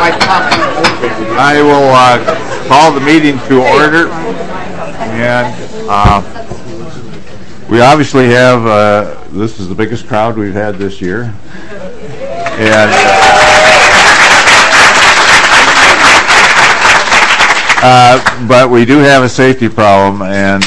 I will call the meeting to order, and we obviously have, this is the biggest crowd we've had this year, and but we do have a safety problem, and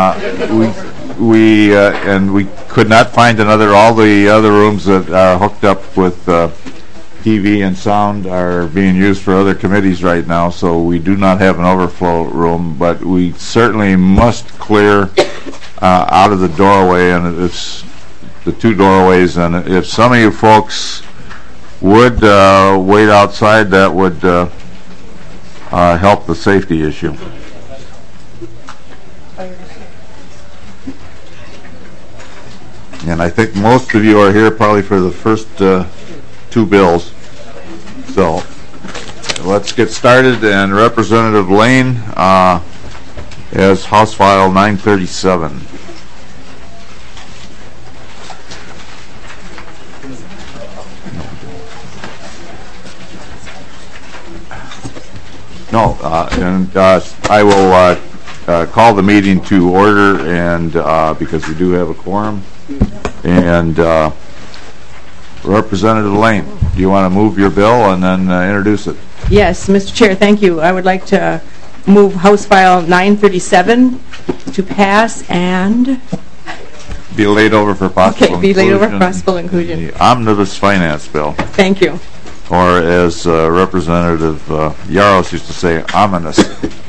we could not find all the other rooms that are hooked up with TV and sound are being used for other committees right now, so we do not have an overflow room, but we certainly must clear out of the doorway, and it's the two doorways, and if some of you folks would wait outside, that would help the safety issue. And I think most of you are here probably for the first two bills. So let's get started. And Representative Lane has House File 937. No, and I will call the meeting to order, and because we do have a quorum. And Representative Lane, do you want to move your bill and then introduce it? Yes, Mr. Chair, thank you. I would like to move House File 937 to pass and be laid over for possible inclusion. Be laid over for possible inclusion. The Omnibus Finance Bill. Thank you. Or as Representative Yaros used to say, ominous.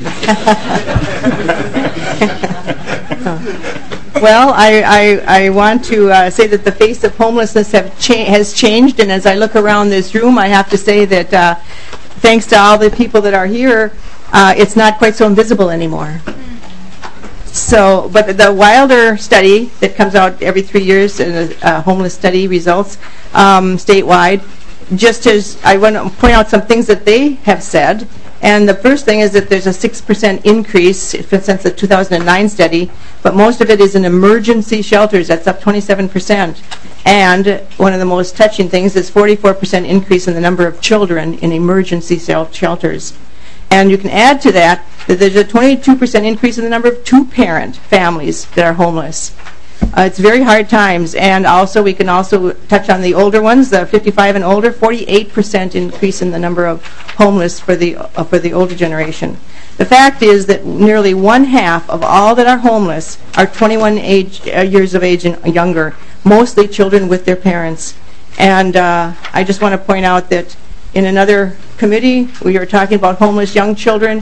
Well, I want to say that the face of homelessness has changed, and as I look around this room, I have to say that thanks to all the people that are here, it's not quite so invisible anymore. So, but the Wilder study that comes out every 3 years, homeless study results statewide, just as I want to point out some things that they have said. And the first thing is that there's a 6% increase since the 2009 study, but most of it is in emergency shelters. That's up 27%. And one of the most touching things is 44% increase in the number of children in emergency shelters. And you can add to that there's a 22% increase in the number of two-parent families that are homeless. It's very hard times, and also we can also touch on the older ones, the 55 and older. 48% increase in the number of homeless for the older generation. The fact is that nearly 1/2 of all that are homeless are 21 years of age and younger, mostly children with their parents. And I just want to point out that in another committee we were talking about homeless young children.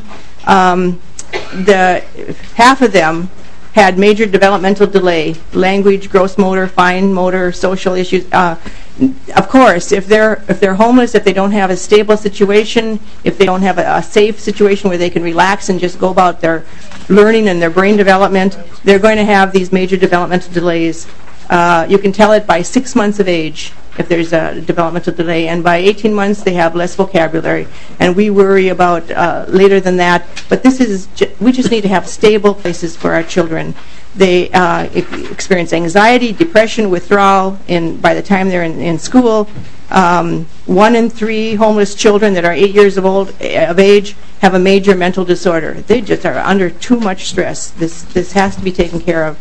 Half of them had major developmental delay, language, gross motor, fine motor, social issues. Of course, if they're homeless, if they don't have a stable situation, if they don't have a safe situation where they can relax and just go about their learning and their brain development, they're going to have these major developmental delays. You can tell it by 6 months of age if there's a developmental delay, and by 18 months they have less vocabulary, and we worry about later than that. But we just need to have stable places for our children. They experience anxiety, depression, withdrawal by the time they're in school. 1 in 3 homeless children that are 8 years of age have a major mental disorder. They just are under too much stress. This has to be taken care of.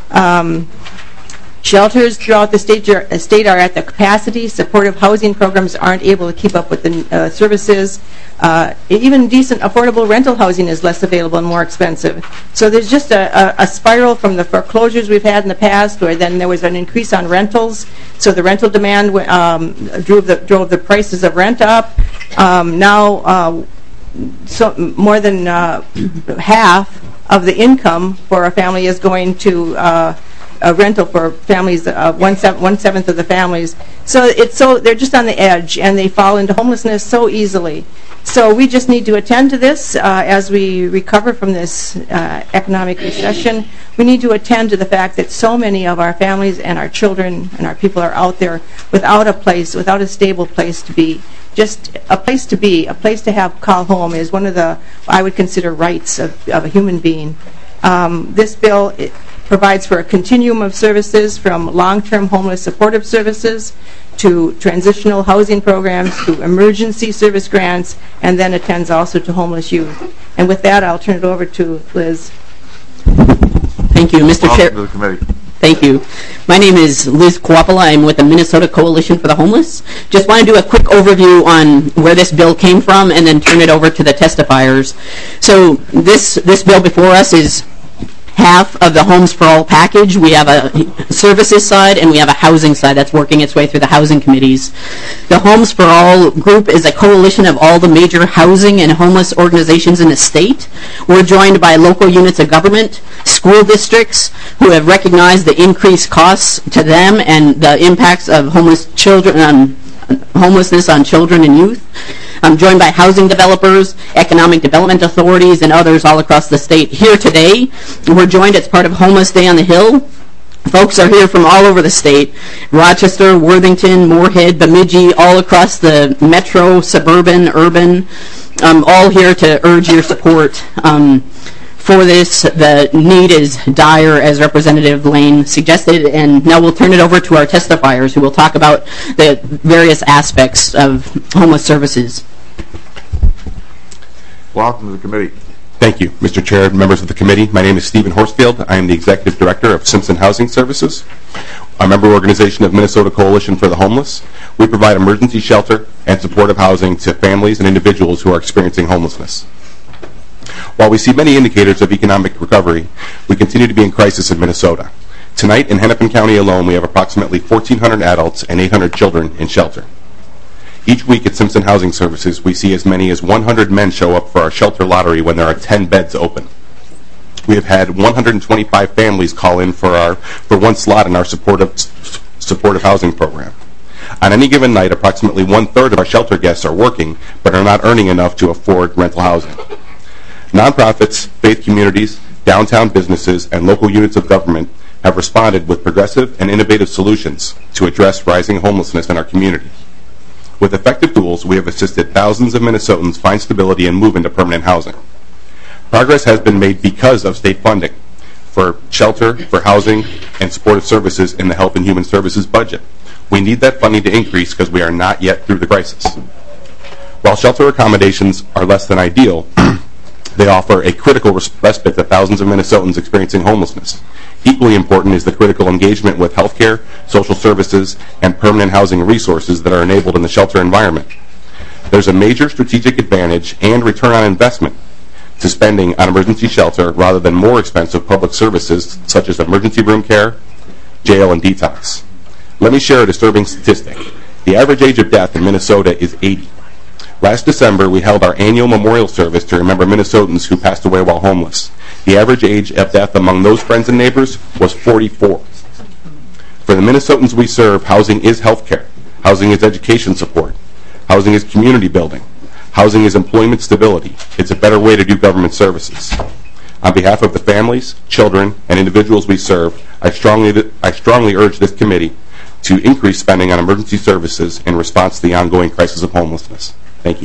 Shelters throughout the state are at the capacity. Supportive housing programs aren't able to keep up with the services. Even decent, affordable rental housing is less available and more expensive. So there's just a spiral from the foreclosures we've had in the past, where then there was an increase on rentals. So the rental demand drove the prices of rent up. Now, so more than half of the income for a family is going to a rental for families, 1/7 of the families. So they're just on the edge, and they fall into homelessness so easily. So we just need to attend to this as we recover from this economic recession. We need to attend to the fact that so many of our families and our children and our people are out there without a stable place to be. Just a place to be, a place to call home is one of the, I would consider, rights of a human being. This bill provides for a continuum of services from long-term homeless supportive services to transitional housing programs, to emergency service grants, and then attends also to homeless youth. And with that, I'll turn it over to Liz. Thank you, Mr. Chair. Welcome to the committee. Thank you. My name is Liz Kwapala. I'm with the Minnesota Coalition for the Homeless. Just want to do a quick overview on where this bill came from and then turn it over to the testifiers. So this bill before us is half of the Homes for All package. We have a services side and we have a housing side that's working its way through the housing committees. The Homes for All group is a coalition of all the major housing and homeless organizations in the state. We're joined by local units of government, school districts who have recognized the increased costs to them and the impacts of homelessness on children and youth. I'm joined by housing developers, economic development authorities, and others all across the state. Here today, we're joined as part of Homeless Day on the Hill. Folks are here from all over the state, Rochester, Worthington, Moorhead, Bemidji, all across the metro, suburban, urban, all here to urge your support for this. The need is dire, as Representative Lane suggested, and now we'll turn it over to our testifiers who will talk about the various aspects of homeless services. Welcome to the committee. Thank you, Mr. Chair, members of the committee. My name is Stephen Horsfield. I am the Executive Director of Simpson Housing Services, a member organization of Minnesota Coalition for the Homeless. We provide emergency shelter and supportive housing to families and individuals who are experiencing homelessness. While we see many indicators of economic recovery, we continue to be in crisis in Minnesota. Tonight, in Hennepin County alone, we have approximately 1,400 adults and 800 children in shelter. Each week at Simpson Housing Services, we see as many as 100 men show up for our shelter lottery when there are 10 beds open. We have had 125 families call in for one slot in our supportive housing program. On any given night, approximately one-third of our shelter guests are working but are not earning enough to afford rental housing. Nonprofits, faith communities, downtown businesses, and local units of government have responded with progressive and innovative solutions to address rising homelessness in our community. With effective tools, we have assisted thousands of Minnesotans find stability and move into permanent housing. Progress has been made because of state funding for shelter, for housing, and supportive services in the Health and Human Services budget. We need that funding to increase because we are not yet through the crisis. While shelter accommodations are less than ideal, they offer a critical respite to thousands of Minnesotans experiencing homelessness. Equally important is the critical engagement with healthcare, social services, and permanent housing resources that are enabled in the shelter environment. There's a major strategic advantage and return on investment to spending on emergency shelter rather than more expensive public services such as emergency room care, jail, and detox. Let me share a disturbing statistic. The average age of death in Minnesota is 80. Last December, we held our annual memorial service to remember Minnesotans who passed away while homeless. The average age of death among those friends and neighbors was 44. For the Minnesotans we serve, housing is health care. Housing is education support. Housing is community building. Housing is employment stability. It's a better way to do government services. On behalf of the families, children, and individuals we serve, I strongly urge this committee to increase spending on emergency services in response to the ongoing crisis of homelessness. Thank you.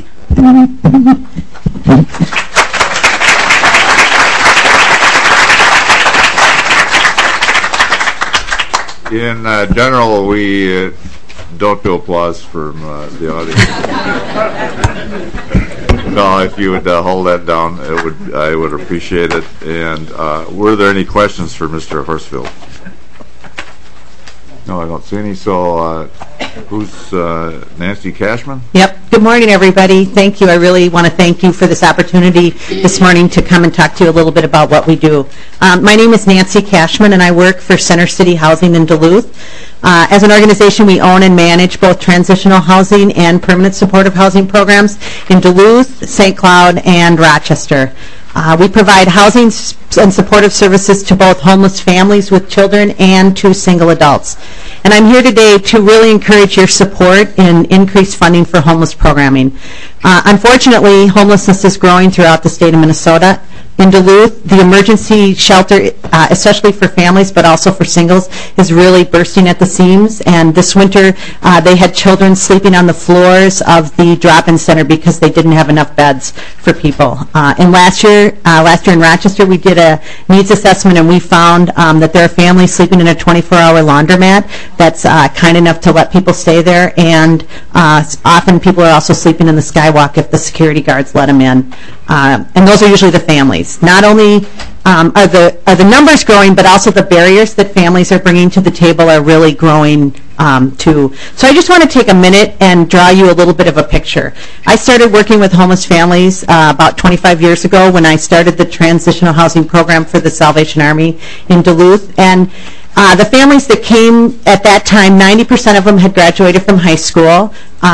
In general, we don't do applause from the audience. No, if you would hold that down, I would appreciate it. And were there any questions for Mr. Horsfield? No, I don't see any. So who's Nancy Cashman? Yep. Good morning, everybody. Thank you. I really want to thank you for this opportunity this morning to come and talk to you a little bit about what we do. My name is Nancy Cashman, and I work for Center City Housing in Duluth. As an organization, we own and manage both transitional housing and permanent supportive housing programs in Duluth, St. Cloud, and Rochester. We provide housing and supportive services to both homeless families with children and to single adults. And I'm here today to really encourage your support in increased funding for homeless programming. Unfortunately, homelessness is growing throughout the state of Minnesota. In Duluth, the emergency shelter, especially for families but also for singles, is really bursting at the seams. And this winter, they had children sleeping on the floors of the drop-in center because they didn't have enough beds for people. And last year in Rochester, we did a needs assessment, and we found that there are families sleeping in a 24-hour laundromat that's kind enough to let people stay there. And often people are also sleeping in the skywalk if the security guards let them in. And those are usually the families. Not only are the numbers growing, but also the barriers that families are bringing to the table are really growing too. So I just want to take a minute and draw you a little bit of a picture. I started working with homeless families about 25 years ago when I started the transitional housing program for the Salvation Army in Duluth. And the families that came at that time, 90% of them had graduated from high school.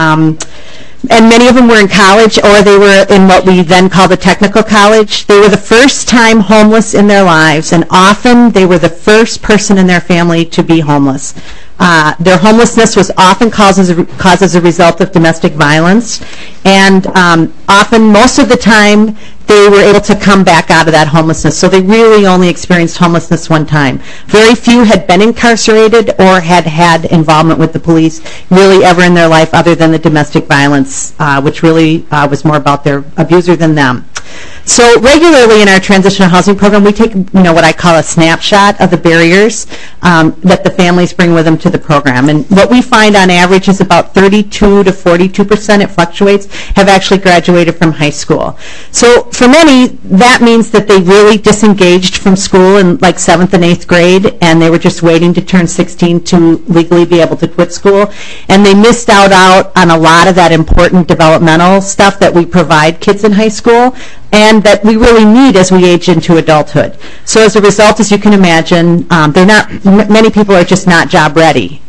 And many of them were in college, or they were in what we then called a technical college. They were the first time homeless in their lives, and often they were the first person in their family to be homeless. Their homelessness was often caused as a result of domestic violence, and often, most of the time, they were able to come back out of that homelessness. So they really only experienced homelessness one time. Very few had been incarcerated or had had involvement with the police really ever in their life other than the domestic violence, which really was more about their abuser than them. So regularly in our transitional housing program, we take what I call a snapshot of the barriers that the families bring with them to the program. And what we find on average is about 32 to 42%, it fluctuates, have actually graduated from high school. So for many, that means that they really disengaged from school in like 7th and 8th grade, and they were just waiting to turn 16 to legally be able to quit school. And they missed out on a lot of that important developmental stuff that we provide kids in high school, and that we really need as we age into adulthood. So as a result, as you can imagine, many people are just not job ready.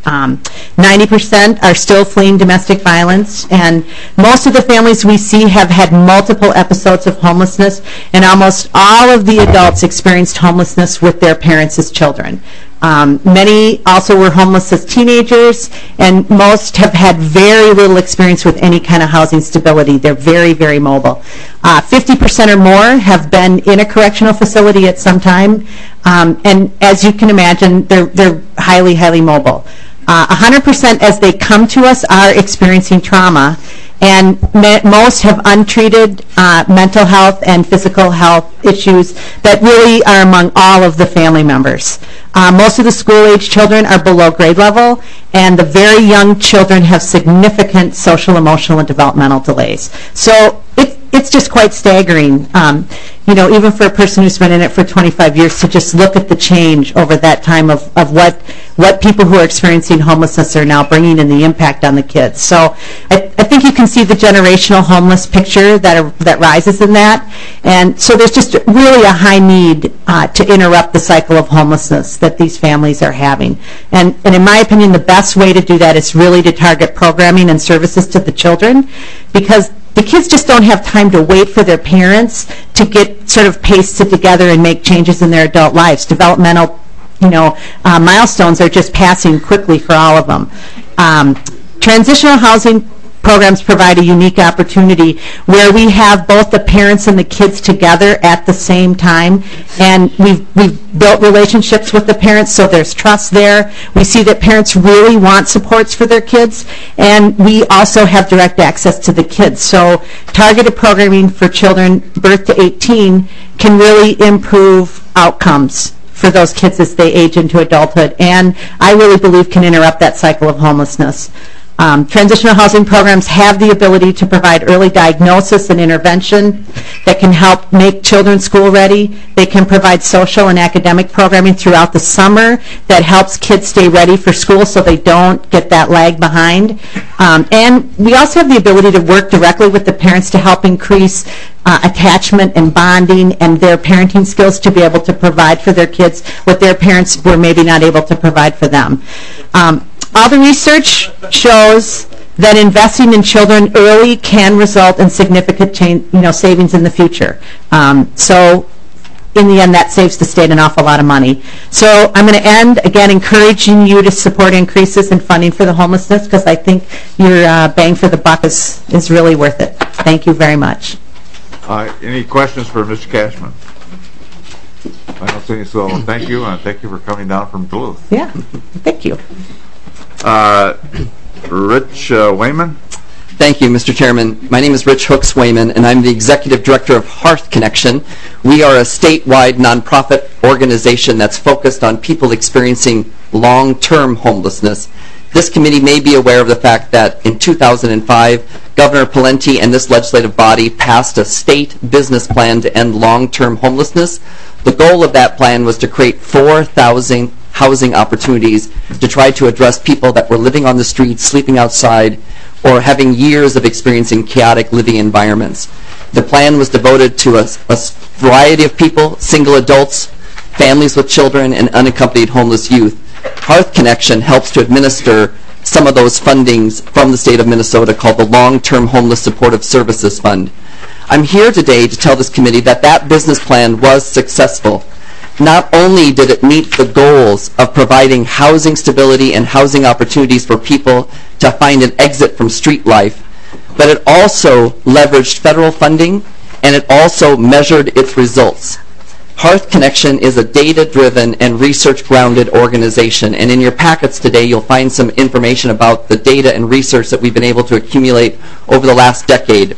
90% are still fleeing domestic violence, and most of the families we see have had multiple episodes of homelessness, and almost all of the adults experienced homelessness with their parents as children. Many also were homeless as teenagers, and most have had very little experience with any kind of housing stability. They're very, very mobile. 50% or more have been in a correctional facility at some time, and as you can imagine, they're highly, highly mobile. 100% as they come to us are experiencing trauma, and most have untreated mental health and physical health issues that really are among all of the family members. Most of the school-age children are below grade level, and the very young children have significant social, emotional, and developmental delays. So it's just quite staggering, even for a person who's been in it for 25 years to just look at the change over that time of what people who are experiencing homelessness are now bringing and the impact on the kids. So I think you can see the generational homeless picture that rises in that. And so there's just really a high need to interrupt the cycle of homelessness that these families are having. And in my opinion, the best way to do that is really to target programming and services to the children, because the kids just don't have time to wait for their parents to get sort of pasted together and make changes in their adult lives. Developmental, milestones are just passing quickly for all of them. Transitional housing programs provide a unique opportunity where we have both the parents and the kids together at the same time, and we've built relationships with the parents, so there's trust there. We see that parents really want supports for their kids, and we also have direct access to the kids. So targeted programming for children birth to 18 can really improve outcomes for those kids as they age into adulthood, and I really believe can interrupt that cycle of homelessness. Transitional housing programs have the ability to provide early diagnosis and intervention that can help make children school ready. They can provide social and academic programming throughout the summer that helps kids stay ready for school so they don't get that lag behind. And we also have the ability to work directly with the parents to help increase attachment and bonding and their parenting skills to be able to provide for their kids what their parents were maybe not able to provide for them. All the research shows that investing in children early can result in significant savings in the future. So in the end, that saves the state an awful lot of money. So I'm going to end, again, encouraging you to support increases in funding for the homelessness, because I think your bang for the buck is really worth it. Thank you very much. Any questions for Mr. Cashman? I don't see. So thank you, and thank you for coming down from Duluth. Yeah, thank you. Rich Wayman. Thank you, Mr. Chairman. My name is Rich Hooks Wayman, and I'm the Executive Director of Hearth Connection. We are a statewide nonprofit organization that's focused on people experiencing long-term homelessness. This committee may be aware of the fact that in 2005, Governor Pawlenty and this legislative body passed a state business plan to end long-term homelessness. The goal of that plan was to create 4,000 housing opportunities to try to address people that were living on the streets, sleeping outside, or having years of experiencing chaotic living environments. The plan was devoted to a variety of people, single adults, families with children, and unaccompanied homeless youth. Hearth Connection helps to administer some of those fundings from the state of Minnesota called the Long-Term Homeless Supportive Services Fund. I'm here today to tell this committee that that business plan was successful. Not only did it meet the goals of providing housing stability and housing opportunities for people to find an exit from street life, but it also leveraged federal funding, and it also measured its results. Hearth Connection is a data-driven and research-grounded organization, and in your packets today you'll find some information about the data and research that we've been able to accumulate over the last decade.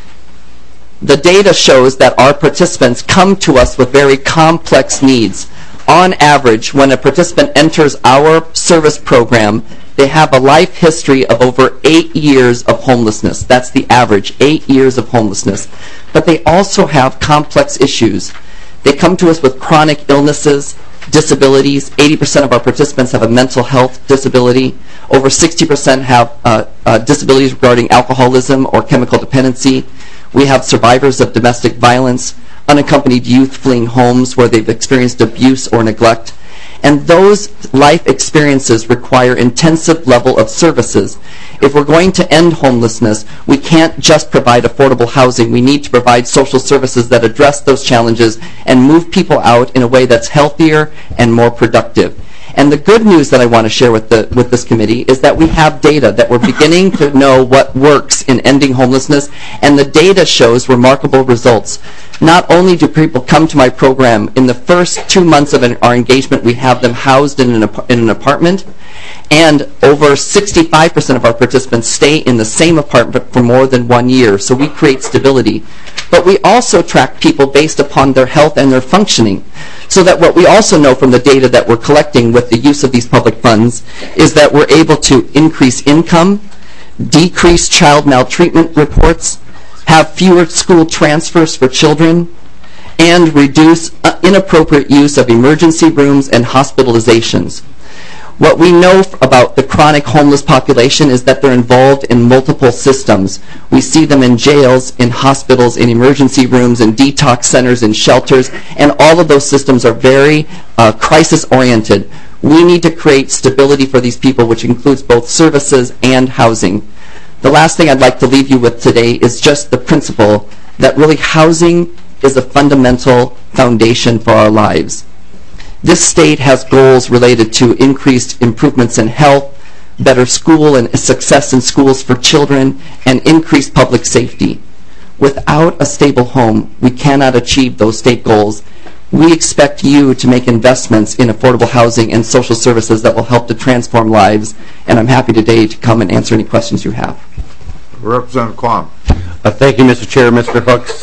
The data shows that our participants come to us with very complex needs. On average, when a participant enters our service program, they have a life history of over 8 years of homelessness. That's the average, 8 years of homelessness. But they also have complex issues. They come to us with chronic illnesses, disabilities. 80% of our participants have a mental health disability. Over 60% have disabilities regarding alcoholism or chemical dependency. We have survivors of domestic violence, unaccompanied youth fleeing homes where they've experienced abuse or neglect. And those life experiences require intensive level of services. If we're going to end homelessness, we can't just provide affordable housing. We need to provide social services that address those challenges and move people out in a way that's healthier and more productive. And the good news that I want to share with this committee is that we have data, that we're beginning to know what works in ending homelessness, and the data shows remarkable results. Not only do people come to my program, in the first 2 months of our engagement, we have them housed in an apartment, and over 65% of our participants stay in the same apartment for more than 1 year, so we create stability. But we also track people based upon their health and their functioning, so that what we also know from the data that we're collecting with the use of these public funds is that we're able to increase income, decrease child maltreatment reports, have fewer school transfers for children, and reduce inappropriate use of emergency rooms and hospitalizations. What we know about the chronic homeless population is that they're involved in multiple systems. We see them in jails, in hospitals, in emergency rooms, in detox centers, in shelters, and all of those systems are very crisis-oriented. We need to create stability for these people, which includes both services and housing. The last thing I'd like to leave you with today is just the principle that really housing is a fundamental foundation for our lives. This state has goals related to increased improvements in health, better school and success in schools for children, and increased public safety. Without a stable home, we cannot achieve those state goals. We expect you to make investments in affordable housing and social services that will help to transform lives, and I'm happy today to come and answer any questions you have. Representative Quam. Thank you, Mr. Chair. Mr. Hooks,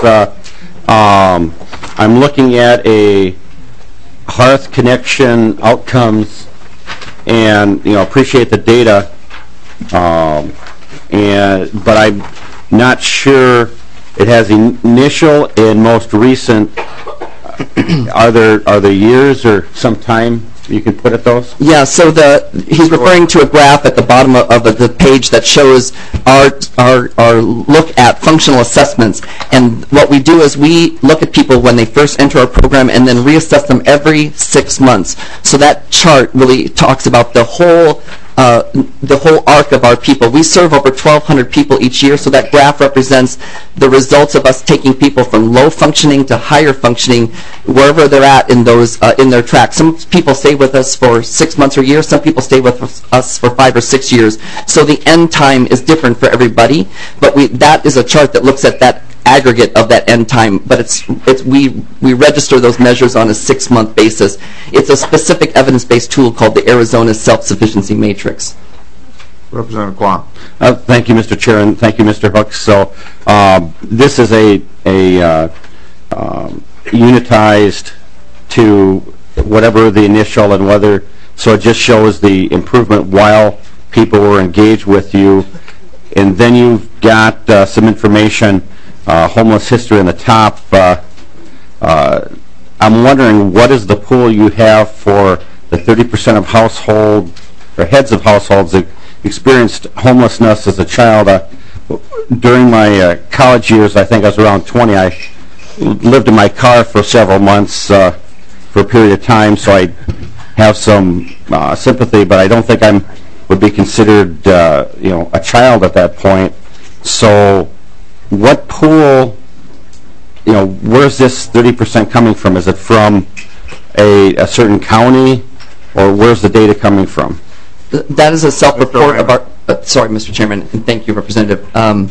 I'm looking at a Hearth Connection outcomes, and appreciate the data, but I'm not sure it has initial and most recent. Are there years or some time you can put at those? Yeah, so he's referring to a graph at the bottom of the page that shows our look at functional assessments. And what we do is we look at people when they first enter our program and then reassess them every 6 months. So that chart really talks about the whole arc of our people. We serve over 1,200 people each year, so that graph represents the results of us taking people from low functioning to higher functioning, wherever they're at in those in their track. Some people stay with us for 6 months or a year. Some people stay with us for 5 or 6 years. So the end time is different for everybody, but that is a chart that looks at that aggregate of that end time, but we register those measures on a 6-month basis. It's a specific evidence-based tool called the Arizona Self-Sufficiency Matrix. Representative Kwong. Thank you, Mr. Chair, and thank you, Mr. Hooks. So this is a unitized to whatever the initial and whether, so it just shows the improvement while people were engaged with you. And then you've got some information, homeless history in the top. I'm wondering, what is the pool you have for the 30% of household, or heads of households that experienced homelessness as a child? During my college years, I think I was around 20, I lived in my car for several months for a period of time, so I have some sympathy, but I don't think I would be considered a child at that point. So what pool, where's this 30% coming from? Is it from a certain county, or where's the data coming from? That is a self-report of our... sorry, Mr. Chairman, and thank you, Representative.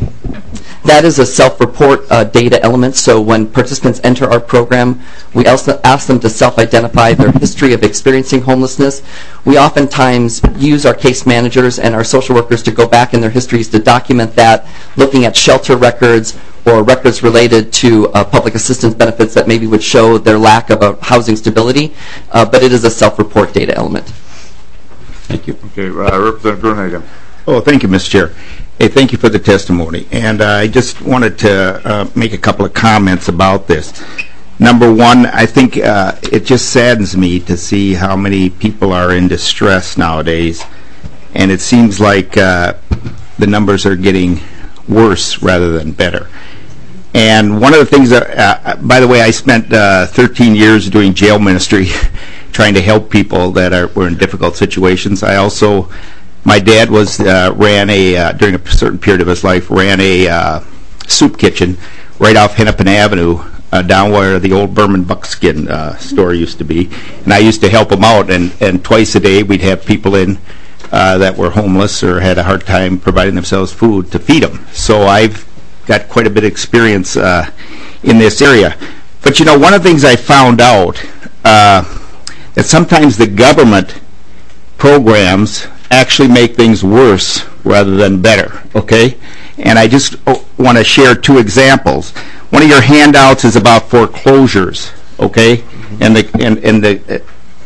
That is a self-report data element, so when participants enter our program, we also ask them to self-identify their history of experiencing homelessness. We oftentimes use our case managers and our social workers to go back in their histories to document that, looking at shelter records or records related to public assistance benefits that maybe would show their lack of housing stability, but it is a self-report data element. Thank you. Okay, Representative Gruenhagen. Oh, thank you, Mr. Chair. Hey, thank you for the testimony. And I just wanted to make a couple of comments about this. Number one, I think it just saddens me to see how many people are in distress nowadays. And it seems like the numbers are getting worse rather than better. And one of the things that, by the way, I spent 13 years doing jail ministry trying to help people that were in difficult situations. I also... My dad ran during a certain period of his life, ran a soup kitchen right off Hennepin Avenue, down where the old Berman Buckskin store used to be. And I used to help him out, and twice a day we'd have people in that were homeless or had a hard time providing themselves food to feed them. So I've got quite a bit of experience in this area. But one of the things I found out, that sometimes the government programs actually make things worse rather than better, okay? And I just want to share 2 examples. One of your handouts is about foreclosures, okay? And the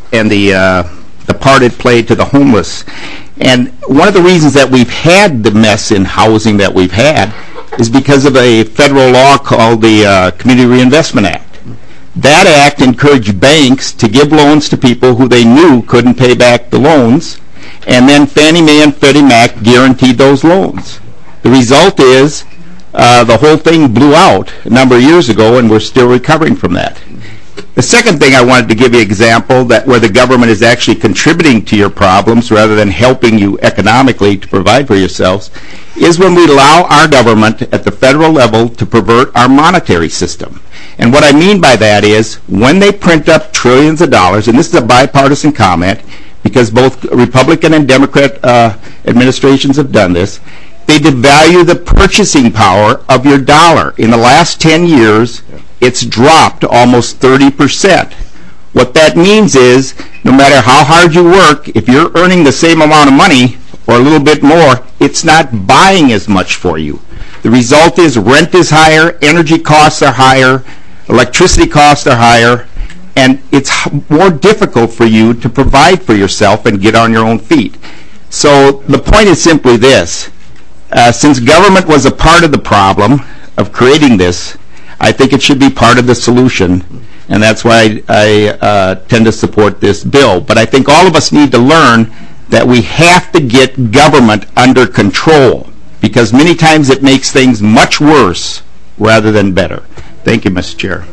part it played to the homeless. And one of the reasons that we've had the mess in housing that we've had is because of a federal law called the Community Reinvestment Act. That act encouraged banks to give loans to people who they knew couldn't pay back the loans, and then Fannie Mae and Freddie Mac guaranteed those loans. The result is the whole thing blew out a number of years ago, and we're still recovering from that. The second thing I wanted to give you an example that where the government is actually contributing to your problems rather than helping you economically to provide for yourselves is when we allow our government at the federal level to pervert our monetary system. And what I mean by that is when they print up trillions of dollars, and this is a bipartisan comment, because both Republican and Democrat administrations have done this, they devalue the purchasing power of your dollar. In the last 10 years, it's dropped almost 30%. What that means is, no matter how hard you work, if you're earning the same amount of money, or a little bit more, it's not buying as much for you. The result is rent is higher, energy costs are higher, electricity costs are higher, and it's more difficult for you to provide for yourself and get on your own feet. So the point is simply this. Since government was a part of the problem of creating this, I think it should be part of the solution, and that's why I tend to support this bill. But I think all of us need to learn that we have to get government under control, because many times it makes things much worse rather than better. Thank you, Mr. Chair.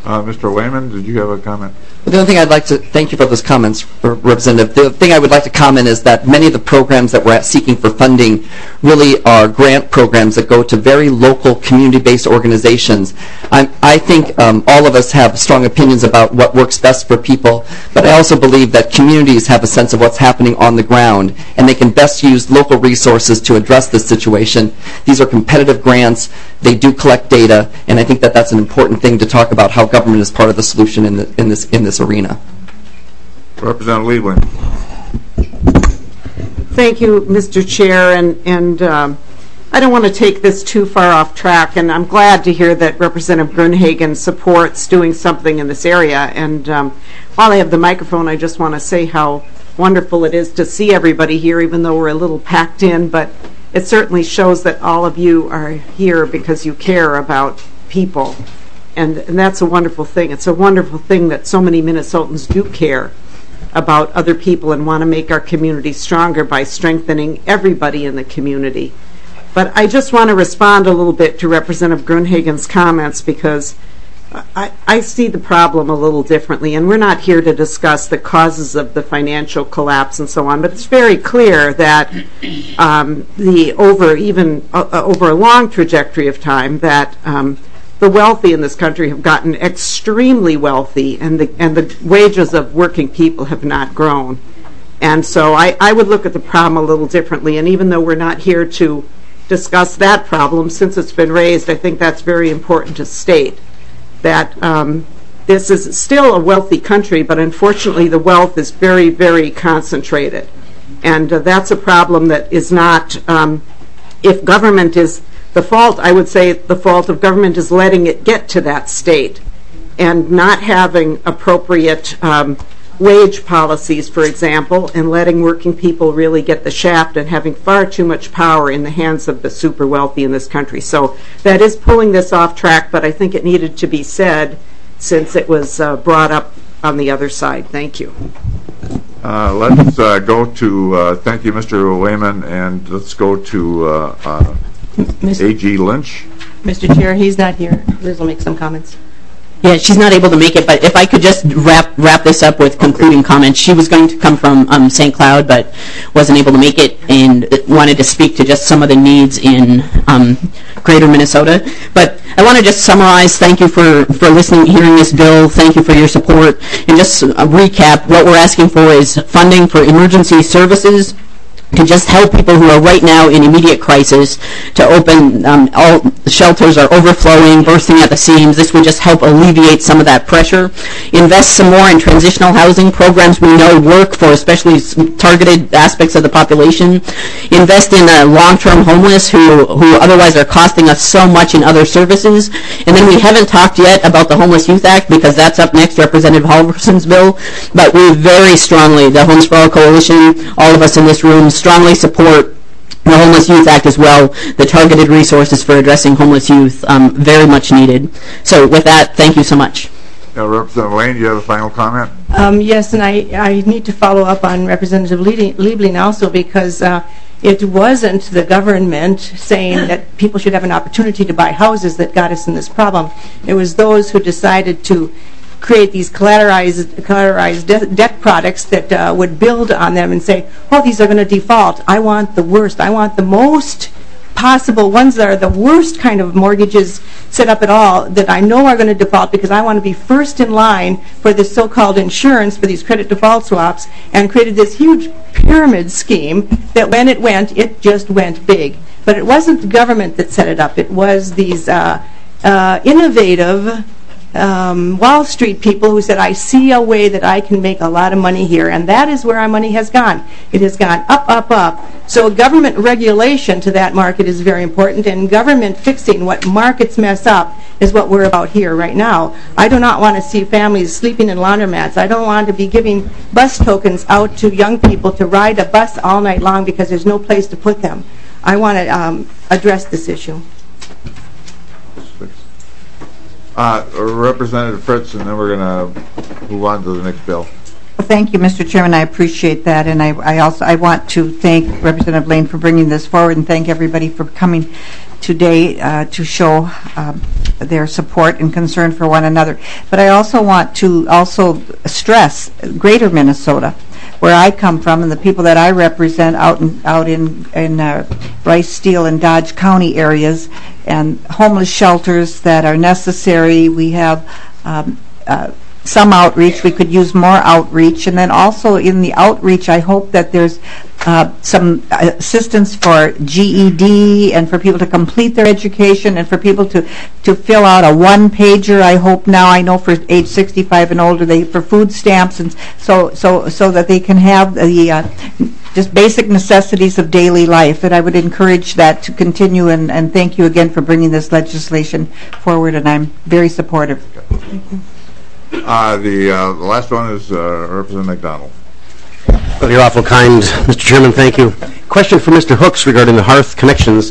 Mr. Wayman, did you have a comment? The only thing I'd like to thank you for those comments, Representative. The thing I would like to comment is that many of the programs that we're seeking for funding really are grant programs that go to very local community-based organizations. I think all of us have strong opinions about what works best for people, but I also believe that communities have a sense of what's happening on the ground, and they can best use local resources to address this situation. These are competitive grants. They do collect data, and I think that that's an important thing to talk about, how government is part of the solution in this arena. Representative Liebling. Thank you, Mr. Chair, and I don't want to take this too far off track, and I'm glad to hear that Representative Gruenhagen supports doing something in this area. And while I have the microphone, I just want to say how wonderful it is to see everybody here, even though we're a little packed in, but it certainly shows that all of you are here because you care about people. And that's a wonderful thing. It's a wonderful thing that so many Minnesotans do care about other people and want to make our community stronger by strengthening everybody in the community. But I just want to respond a little bit to Representative Gruenhagen's comments, because I see the problem a little differently, and we're not here to discuss the causes of the financial collapse and so on, but it's very clear that over a long trajectory of time that the wealthy in this country have gotten extremely wealthy, and the wages of working people have not grown. And so I would look at the problem a little differently, and even though we're not here to discuss that problem, since it's been raised, I think that's very important to state, that this is still a wealthy country, but unfortunately the wealth is very, very concentrated. And that's a problem that is not, if government is the fault, I would say the fault of government is letting it get to that state and not having appropriate wage policies, for example, and letting working people really get the shaft and having far too much power in the hands of the super wealthy in this country. So that is pulling this off track, but I think it needed to be said since it was brought up on the other side. Thank you. Let's go to, thank you, Mr. Wayman, and let's go to A.G. Lynch. Mr. Chair, he's not here. Liz will make some comments. Yeah, she's not able to make it, but if I could just wrap this up with concluding comments. She was going to come from St. Cloud, but wasn't able to make it, and wanted to speak to just some of the needs in greater Minnesota. But I want to just summarize. Thank you for listening, hearing this bill. Thank you for your support. And just a recap, what we're asking for is funding for emergency services, to just help people who are right now in immediate crisis, to open, all shelters are overflowing, bursting at the seams. This would just help alleviate some of that pressure. Invest some more in transitional housing programs we know work for especially targeted aspects of the population. Invest in long-term homeless who otherwise are costing us so much in other services. And then we haven't talked yet about the Homeless Youth Act, because that's up next, Representative Halverson's bill. But we very strongly, the Homes for All Coalition, all of us in this room, strongly support the Homeless Youth Act as well. The targeted resources for addressing homeless youth, very much needed. So with that, thank you so much. Representative Lane, do you have a final comment? Yes, and I need to follow up on Representative Liebling also, because it wasn't the government saying that people should have an opportunity to buy houses that got us in this problem. It was those who decided to create these collateralized debt products that would build on them and say, oh, these are going to default. I want the worst. I want the most possible ones that are the worst kind of mortgages set up at all that I know are going to default, because I want to be first in line for this so-called insurance for these credit default swaps, and created this huge pyramid scheme that when it went, it just went big. But it wasn't the government that set it up. It was these innovative Wall Street people who said, I see a way that I can make a lot of money here, and that is where our money has gone. It has gone up, up, up. So government regulation to that market is very important, and government fixing what markets mess up is what we're about here right now. I do not want to see families sleeping in laundromats. I don't want to be giving bus tokens out to young people to ride a bus all night long because there's no place to put them. I want to address this issue. Representative Fritz, and then we're going to move on to the next bill. Well, thank you, Mr. Chairman. I appreciate that, and I want to thank Representative Lane for bringing this forward, and thank everybody for coming today to show their support and concern for one another. But I also want to stress Greater Minnesota, where I come from, and the people that I represent out in Rice, Steele, and Dodge County areas, and homeless shelters that are necessary. We have some outreach. We could use more outreach. And then also in the outreach, I hope that there's some assistance for GED and for people to complete their education and for people to fill out a one-pager. I hope now, I know for age 65 and older, for food stamps, and so that they can have the just basic necessities of daily life. And I would encourage that to continue, and thank you again for bringing this legislation forward, and I'm very supportive. The last one is Representative McDonald. Well, you're awful kind, Mr. Chairman. Thank you. Question for Mr. Hooks regarding the Hearth Connections.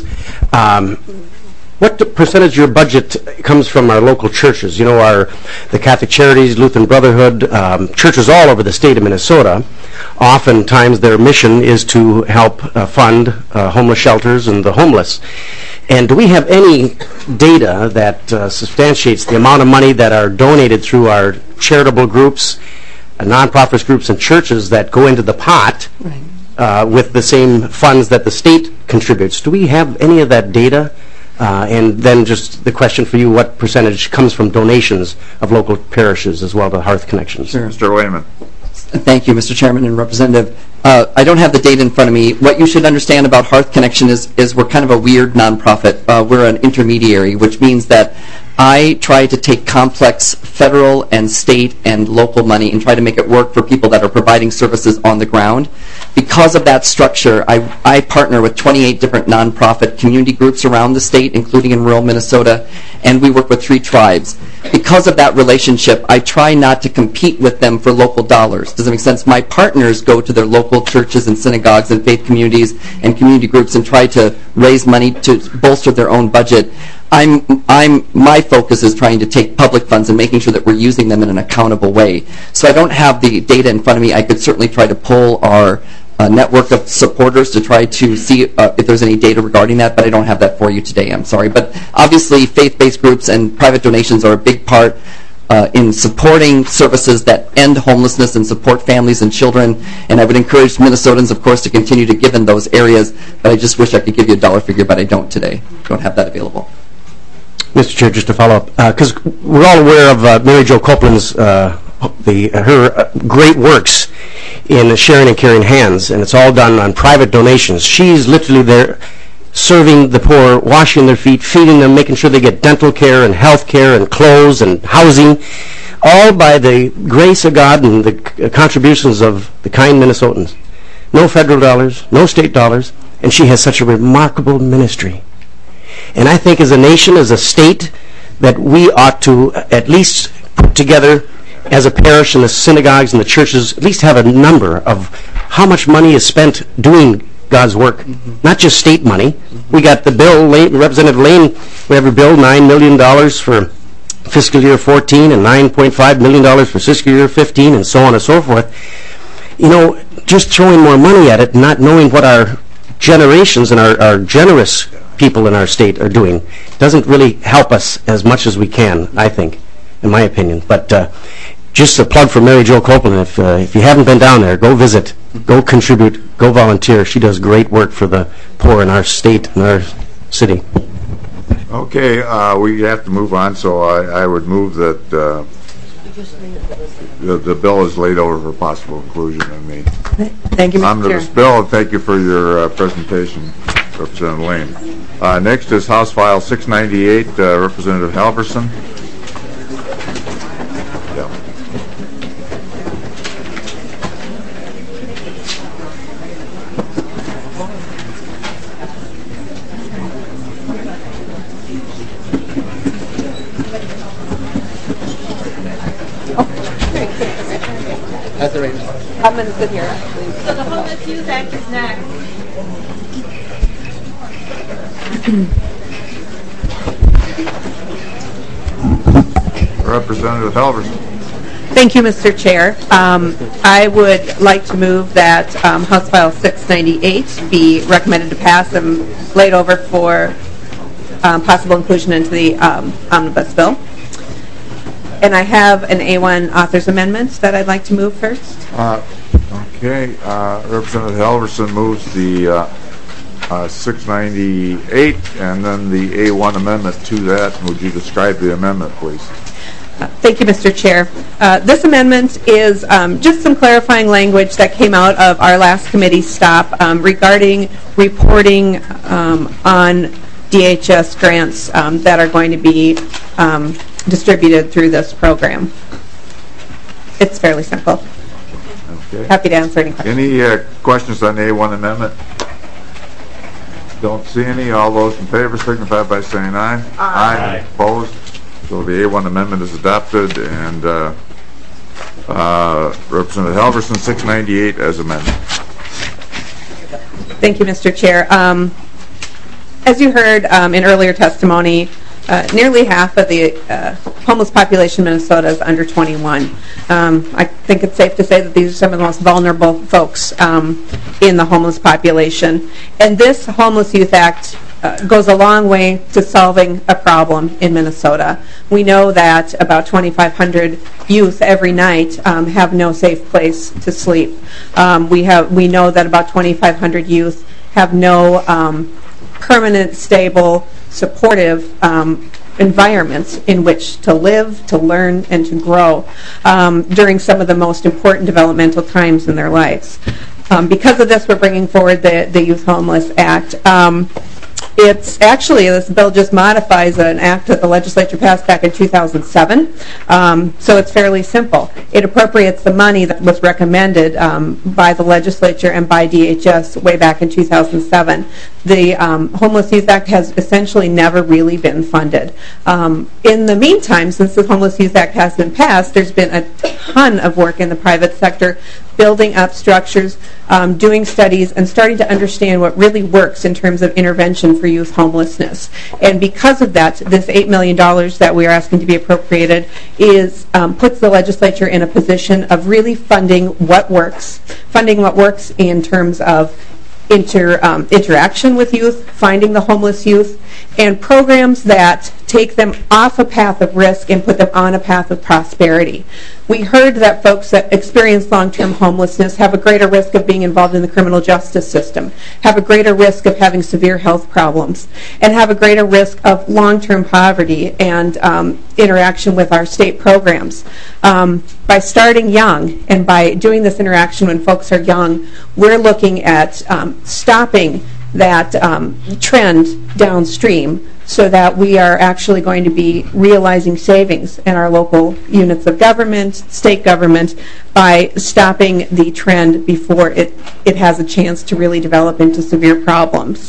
What percentage of your budget comes from our local churches? You know, the Catholic Charities, Lutheran Brotherhood, churches all over the state of Minnesota. Oftentimes their mission is to help fund homeless shelters and the homeless. And do we have any data that substantiates the amount of money that are donated through our charitable groups, nonprofit groups, and churches that go into the pot with the same funds that the state contributes? Do we have any of that data? And then just the question for you, what percentage comes from donations of local parishes as well to Hearth Connections? Sure. Mr. Wayman. Thank you, Mr. Chairman and Representative. I don't have the data in front of me. What you should understand about Hearth Connection is we're kind of a weird nonprofit. We're an intermediary, which means that I try to take complex federal and state and local money and try to make it work for people that are providing services on the ground. Because of that structure, I partner with 28 different nonprofit community groups around the state, including in rural Minnesota, and we work with 3 tribes. Because of that relationship, I try not to compete with them for local dollars. Does that make sense? My partners go to their local churches and synagogues and faith communities and community groups and try to raise money to bolster their own budget. My focus is trying to take public funds and making sure that we're using them in an accountable way. So I don't have the data in front of me. I could certainly try to pull our network of supporters to try to see if there's any data regarding that, but I don't have that for you today. I'm sorry. But obviously, faith-based groups and private donations are a big part in supporting services that end homelessness and support families and children. And I would encourage Minnesotans, of course, to continue to give in those areas. But I just wish I could give you a dollar figure, but I don't today. Don't have that available. Mr. Chair, just to follow up, because we're all aware of Mary Jo Copeland's her great works in Sharing and Caring Hands, and it's all done on private donations. She's literally there serving the poor, washing their feet, feeding them, making sure they get dental care and health care and clothes and housing, all by the grace of God and the contributions of the kind Minnesotans. No federal dollars, no state dollars, and she has such a remarkable ministry. And I think as a nation, as a state, that we ought to at least put together as a parish and the synagogues and the churches, at least have a number of how much money is spent doing God's work, not just state money. We got the bill, Representative Lane, we have a bill, $9 million for fiscal year 14 and $9.5 million for fiscal year 15 and so on and so forth. You know, just throwing more money at it, not knowing what our generations and our generous people in our state are doing doesn't really help us as much as we can, I think, in my opinion. But just a plug for Mary Jo Copeland. If you haven't been down there, go visit, go contribute, go volunteer. She does great work for the poor in our state and our city. Okay, we have to move on, so I would move that the bill is laid over for possible inclusion in the Thank you, Mr. Chair. omnibus bill, and thank you for your presentation, Representative Lane. Next is House File 698, Representative Halverson. I'm going to sit here, actually. So the Homeless Youth Act is next. Representative Halverson. Thank you, Mr. Chair. I would like to move that House File 698 be recommended to pass and laid over for possible inclusion into the omnibus bill. And I have an A1 author's amendment that I'd like to move first. Okay. Representative Halverson moves the 698 and then the A1 amendment to that. Would you describe the amendment, please? Thank you, Mr. Chair. This amendment is just some clarifying language that came out of our last committee stop regarding reporting on DHS grants that are going to be distributed through this program. It's fairly simple. Okay. Happy to answer any questions. Any questions on the A1 amendment? Don't see any. All those in favor signify by saying aye. Aye. Opposed? So the A1 amendment is adopted, and Representative Halverson, 698 as amended. Thank you, Mr. Chair. As you heard in earlier testimony, nearly half of the homeless population in Minnesota is under 21. I think it's safe to say that these are some of the most vulnerable folks in the homeless population. And this Homeless Youth Act goes a long way to solving a problem in Minnesota. We know that about 2,500 youth every night have no safe place to sleep. We know that about 2,500 youth have no permanent, stable, supportive environments in which to live, to learn, and to grow during some of the most important developmental times in their lives. Because of this, we're bringing forward the Youth Homeless Act. It's actually, this bill just modifies an act that the legislature passed back in 2007, so it's fairly simple. It appropriates the money that was recommended by the legislature and by DHS way back in 2007. The Homeless Youth Act has essentially never really been funded. In the meantime, since the Homeless Youth Act has been passed, there's been a ton of work in the private sector building up structures, doing studies, and starting to understand what really works in terms of intervention for youth homelessness. And because of that, this $8 million that we are asking to be appropriated puts the legislature in a position of really funding what works in terms of interaction with youth, finding the homeless youth, and programs that take them off a path of risk and put them on a path of prosperity. We heard that folks that experience long-term homelessness have a greater risk of being involved in the criminal justice system, have a greater risk of having severe health problems, and have a greater risk of long-term poverty and interaction with our state programs. By starting young and by doing this interaction when folks are young, we're looking at stopping that trend downstream so that we are actually going to be realizing savings in our local units of government, state government, by stopping the trend before it has a chance to really develop into severe problems.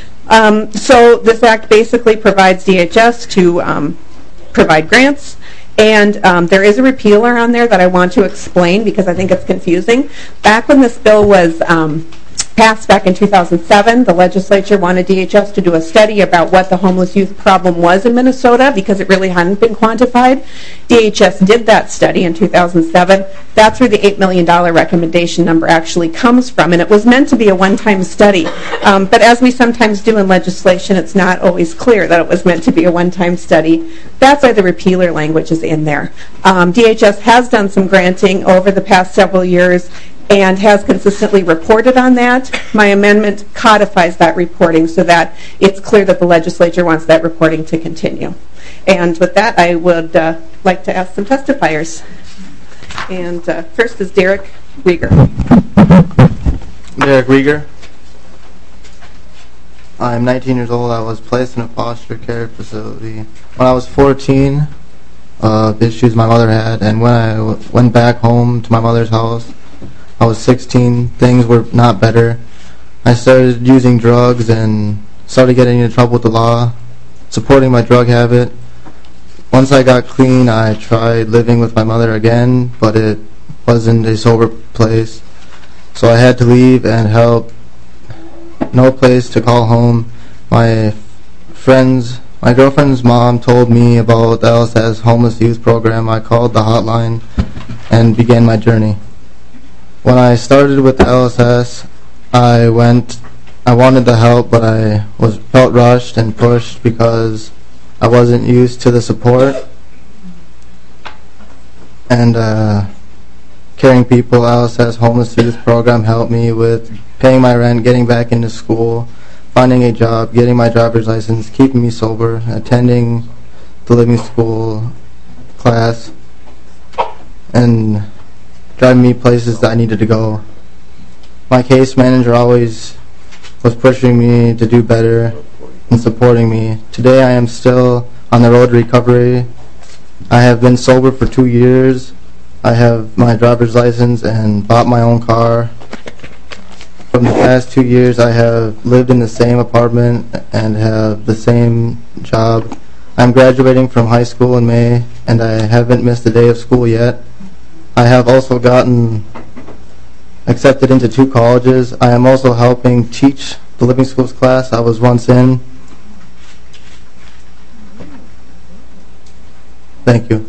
So this act basically provides DHS to provide grants, and there is a repealer on there that I want to explain because I think it's confusing. Back when this bill was passed back in 2007, the legislature wanted DHS to do a study about what the homeless youth problem was in Minnesota because it really hadn't been quantified. DHS did that study in 2007. That's where the $8 million recommendation number actually comes from, and it was meant to be a one-time study. But as we sometimes do in legislation, it's not always clear that it was meant to be a one-time study. That's why the repealer language is in there. DHS has done some granting over the past several years and has consistently reported on that. My amendment codifies that reporting so that it's clear that the legislature wants that reporting to continue. And with that, I would like to ask some testifiers. And first is Derek Rieger. Derek Rieger. I'm 19 years old. I was placed in a foster care facility when I was 14. Issues my mother had, and when I went back home to my mother's house, I was 16. Things were not better. I started using drugs and started getting into trouble with the law, supporting my drug habit. Once I got clean, I tried living with my mother again, but it wasn't a sober place. So I had to leave and help. No place to call home. My girlfriend's mom told me about the LSS homeless youth program. I called the hotline and began my journey. When I started with the LSS, I went I wanted the help, but I felt rushed and pushed because I wasn't used to the support. And Caring People LSS Homeless Youth Program helped me with paying my rent, getting back into school, finding a job, getting my driver's license, keeping me sober, attending the living school class, and driving me places that I needed to go. My case manager always was pushing me to do better and supporting me. Today I am still on the road to recovery. I have been sober for 2 years. I have my driver's license and bought my own car. From the past 2 years I have lived in the same apartment and have the same job. I'm graduating from high school in May and I haven't missed a day of school yet. I have also gotten accepted into 2 colleges. I am also helping teach the living schools class I was once in. Thank you.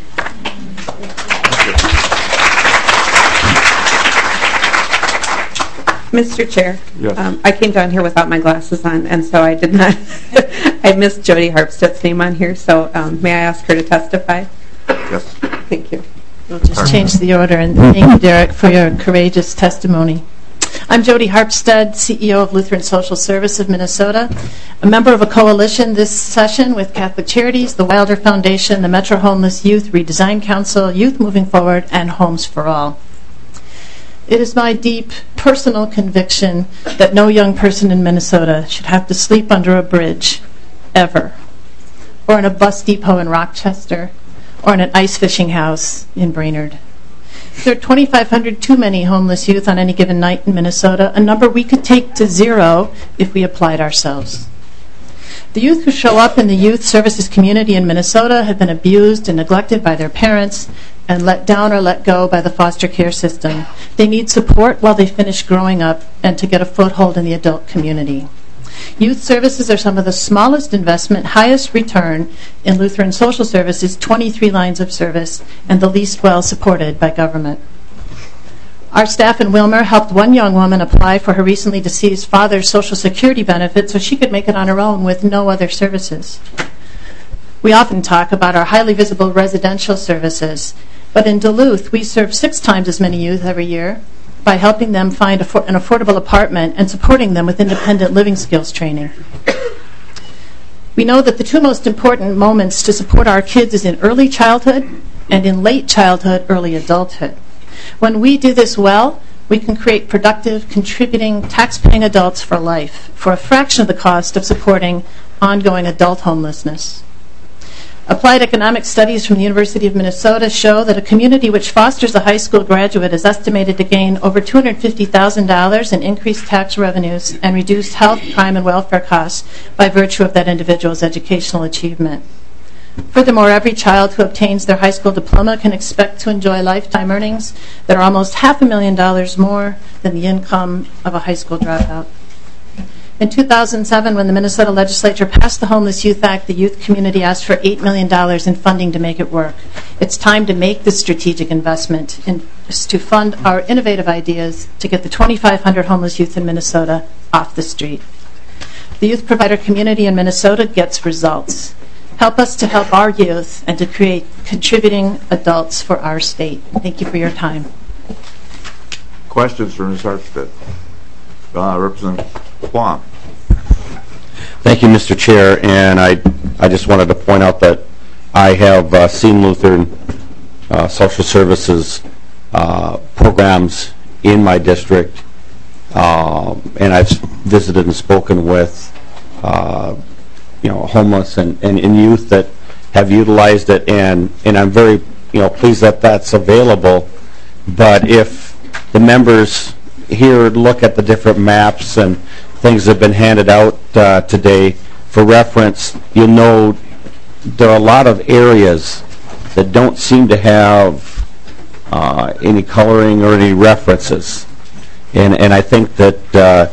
Mr. Chair, Yes. I came down here without my glasses on, and so I did not, I missed Jody Harpstead's name on here, so may I ask her to testify? Yes. Thank you. We'll just change the order, and thank you, Derek, for your courageous testimony. I'm Jody Harpstead, CEO of Lutheran Social Service of Minnesota, a member of a coalition this session with Catholic Charities, the Wilder Foundation, the Metro Homeless Youth Redesign Council, Youth Moving Forward, and Homes for All. It is my deep personal conviction that no young person in Minnesota should have to sleep under a bridge, ever, or in a bus depot in Rochester, or in an ice fishing house in Brainerd. There are 2,500 too many homeless youth on any given night in Minnesota, a number we could take to 0 if we applied ourselves. The youth who show up in the youth services community in Minnesota have been abused and neglected by their parents and let down or let go by the foster care system. They need support while they finish growing up and to get a foothold in the adult community. Youth services are some of the smallest investment, highest return in Lutheran Social Services, 23 lines of service, and the least well supported by government. Our staff in Wilmer helped one young woman apply for her recently deceased father's Social Security benefit so she could make it on her own with no other services. We often talk about our highly visible residential services, but in Duluth we serve 6 times as many youth every year by helping them find an affordable apartment and supporting them with independent living skills training. We know that the 2 most important moments to support our kids is in early childhood and in late childhood, early adulthood. When we do this well, we can create productive, contributing, tax-paying adults for life for a fraction of the cost of supporting ongoing adult homelessness. Applied economic studies from the University of Minnesota show that a community which fosters a high school graduate is estimated to gain over $250,000 in increased tax revenues and reduced health, crime, and welfare costs by virtue of that individual's educational achievement. Furthermore, every child who obtains their high school diploma can expect to enjoy lifetime earnings that are almost $500,000 more than the income of a high school dropout. In 2007, when the Minnesota legislature passed the Homeless Youth Act, the youth community asked for $8 million in funding to make it work. It's time to make this strategic investment to fund our innovative ideas to get the 2,500 homeless youth in Minnesota off the street. The youth provider community in Minnesota gets results. Help us to help our youth and to create contributing adults for our state. Thank you for your time. Questions for Ms. Harpstead? Representative Quam. Thank you, Mr. Chair, and I just wanted to point out that I have seen Lutheran Social Services programs in my district, and I've visited and spoken with homeless and youth that have utilized it, and I'm very pleased that that's available. But if the members here look at the different maps and things that have been handed out today for reference, you'll know there are a lot of areas that don't seem to have any coloring or any references, and I think that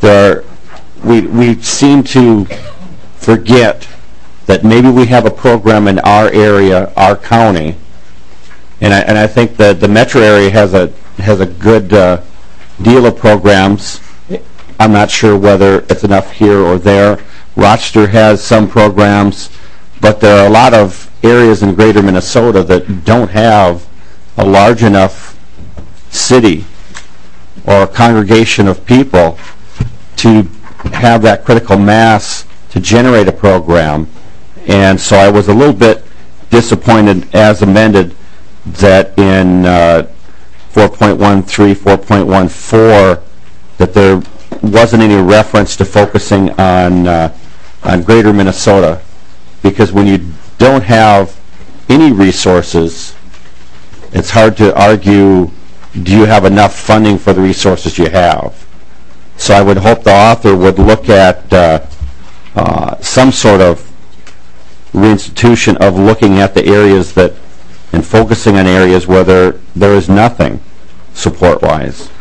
we seem to forget that maybe we have a program in our area, our county, and I think that the metro area has a good deal of programs, I'm not sure whether it's enough here or there. Rochester has some programs, but there are a lot of areas in greater Minnesota that don't have a large enough city or a congregation of people to have that critical mass to generate a program. And so I was a little bit disappointed as amended that in 4.13, 4.14, that there wasn't any reference to focusing on greater Minnesota, because when you don't have any resources, it's hard to argue, do you have enough funding for the resources you have? So I would hope the author would look at some sort of reinstitution of looking at the areas that, and focusing on areas where there is nothing support-wise.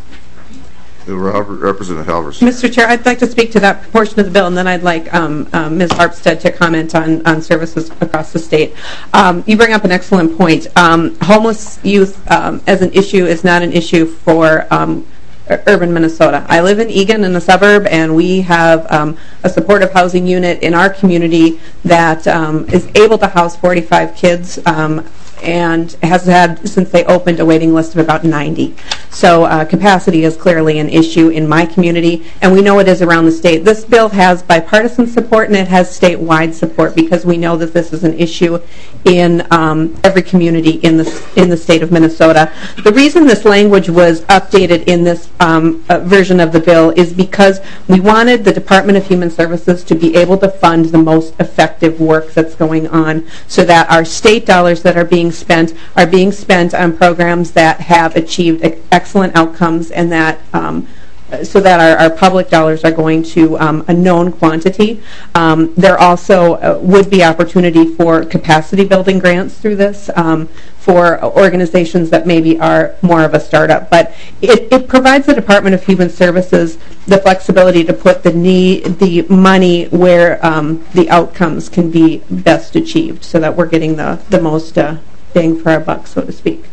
Representative Halverson. Mr. Chair, I'd like to speak to that portion of the bill, and then I'd like Ms. Harpstead to comment on services across the state. You bring up an excellent point. Homeless youth as an issue is not an issue for urban Minnesota. I live in Eagan in the suburb, and we have a supportive housing unit in our community that is able to house 45 kids and has had, since they opened, a waiting list of about 90. So capacity is clearly an issue in my community, and we know it is around the state. This bill has bipartisan support, and it has statewide support, because we know that this is an issue in every community in the state of Minnesota. The reason this language was updated in this version of the bill is because we wanted the Department of Human Services to be able to fund the most effective work that's going on, so that our state dollars that are being spent on programs that have achieved excellent outcomes, and that so that our public dollars are going to a known quantity. There also would be opportunity for capacity building grants through this for organizations that maybe are more of a startup. But it provides the Department of Human Services the flexibility to put the money where the outcomes can be best achieved, so that we're getting the most bang for our buck, so to speak.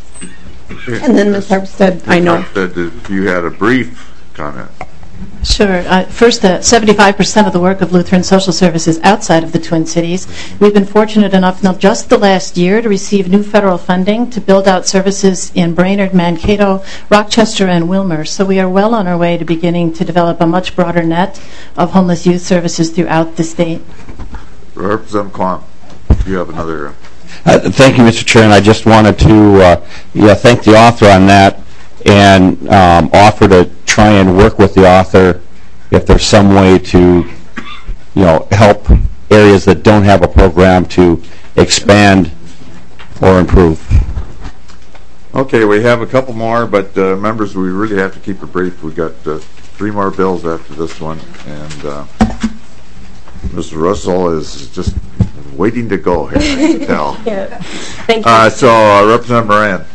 And then Ms. Harpstead, I know. If you had a brief comment. Sure. First, 75% of the work of Lutheran Social Services outside of the Twin Cities. We've been fortunate enough, now just the last year, to receive new federal funding to build out services in Brainerd, Mankato, Rochester, and Wilmer. So we are well on our way to beginning to develop a much broader net of homeless youth services throughout the state. Representative Klum, you have another. Thank you, Mr. Chair, and I just wanted to thank the author on that, and offer to try and work with the author if there's some way to, help areas that don't have a program to expand or improve. Okay, we have a couple more, but members, we really have to keep it brief. We got 3 more bills after this one, and Mr. Russell is just waiting to go here, I can tell. Yeah. Thank you. So, Representative Moran.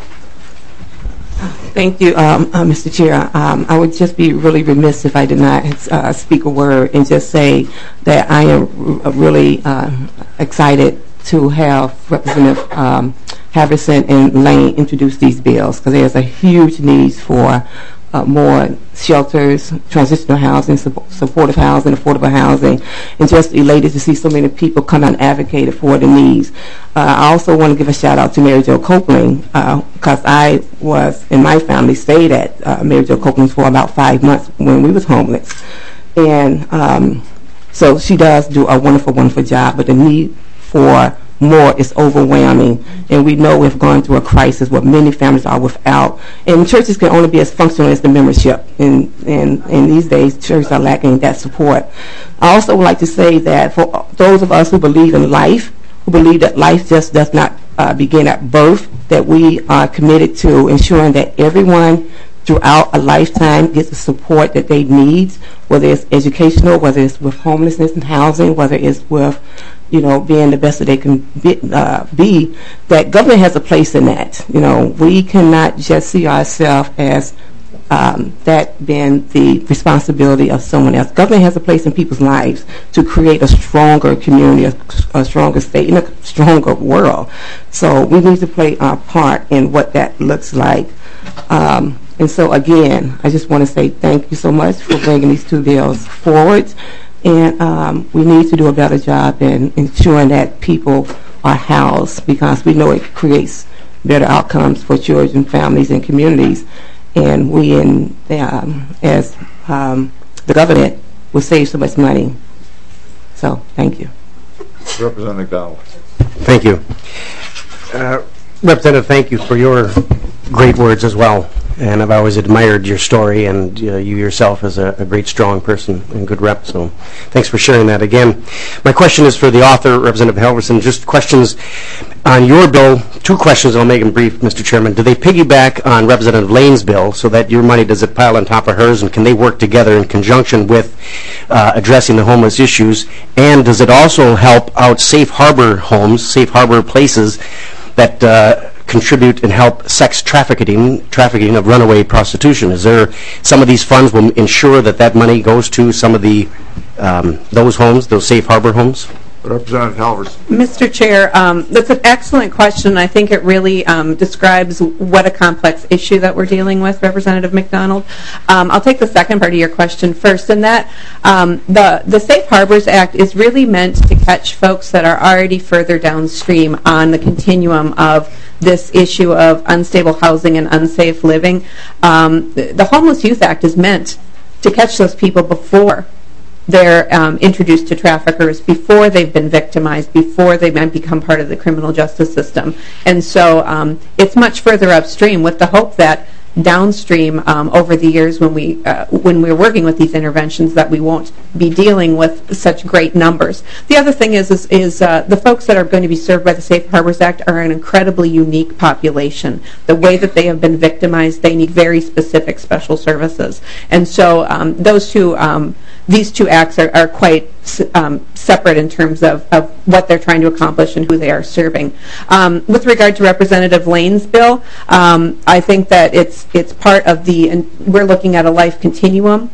Thank you, Mr. Chair. I would just be really remiss if I did not speak a word and just say that I am really excited to have Representative Halverson and Lane introduce these bills, because there's a huge need for more shelters, transitional housing, supportive housing, affordable housing, and just elated to see so many people come out and advocate for the needs. I also want to give a shout out to Mary Jo Copeland, because I was, and my family stayed at Mary Jo Copeland's for about 5 months when we was homeless. And so she does do a wonderful, wonderful job, but the need for more is overwhelming, and we know we've gone through a crisis where many families are without, and churches can only be as functional as the membership, and these days churches are lacking that support. I also would like to say that for those of us who believe in life, who believe that life just does not begin at birth, that we are committed to ensuring that everyone throughout a lifetime gets the support that they need, whether it's educational, whether it's with homelessness and housing, whether it's with being the best that they can be, that government has a place in that. We cannot just see ourselves as that being the responsibility of someone else. Government has a place in people's lives to create a stronger community, a stronger state, and a stronger world. So we need to play our part in what that looks like. And so again, I just want to say thank you so much for bringing these two bills forward. And we need to do a better job in ensuring that people are housed, because we know it creates better outcomes for children, families, and communities. And we, as the government, will save so much money. So, thank you. Representative McDonald. Thank you. Representative, thank you for your great words as well. And I've always admired your story and you yourself as a great, strong person and good rep. So thanks for sharing that again. My question is for the author, Representative Halverson. Just questions on your bill. Two questions. I'll make them brief, Mr. Chairman. Do they piggyback on Representative Lane's bill so that your money, does it pile on top of hers? And can they work together in conjunction with addressing the homeless issues? And does it also help out safe harbor homes, safe harbor places that contribute and help sex trafficking of runaway prostitution? Is there some of these funds will ensure that that money goes to some of the those homes, those safe harbor homes? Representative Halverson. Mr. Chair, that's an excellent question. I think it really describes what a complex issue that we're dealing with, Representative McDonald. I'll take the second part of your question first, and that the Safe Harbors Act is really meant to catch folks that are already further downstream on the continuum of this issue of unstable housing and unsafe living. The Homeless Youth Act is meant to catch those people before they're introduced to traffickers, before they've been victimized, before they might become part of the criminal justice system. And so it's much further upstream, with the hope that downstream over the years when we're working with these interventions, that we won't be dealing with such great numbers. The other thing is the folks that are going to be served by the Safe Harbors Act are an incredibly unique population. The way that they have been victimized, they need very specific special services. And so these two acts are quite separate in terms of what they're trying to accomplish and who they are serving. With regard to Representative Lane's bill, I think that it's part of we're looking at a life continuum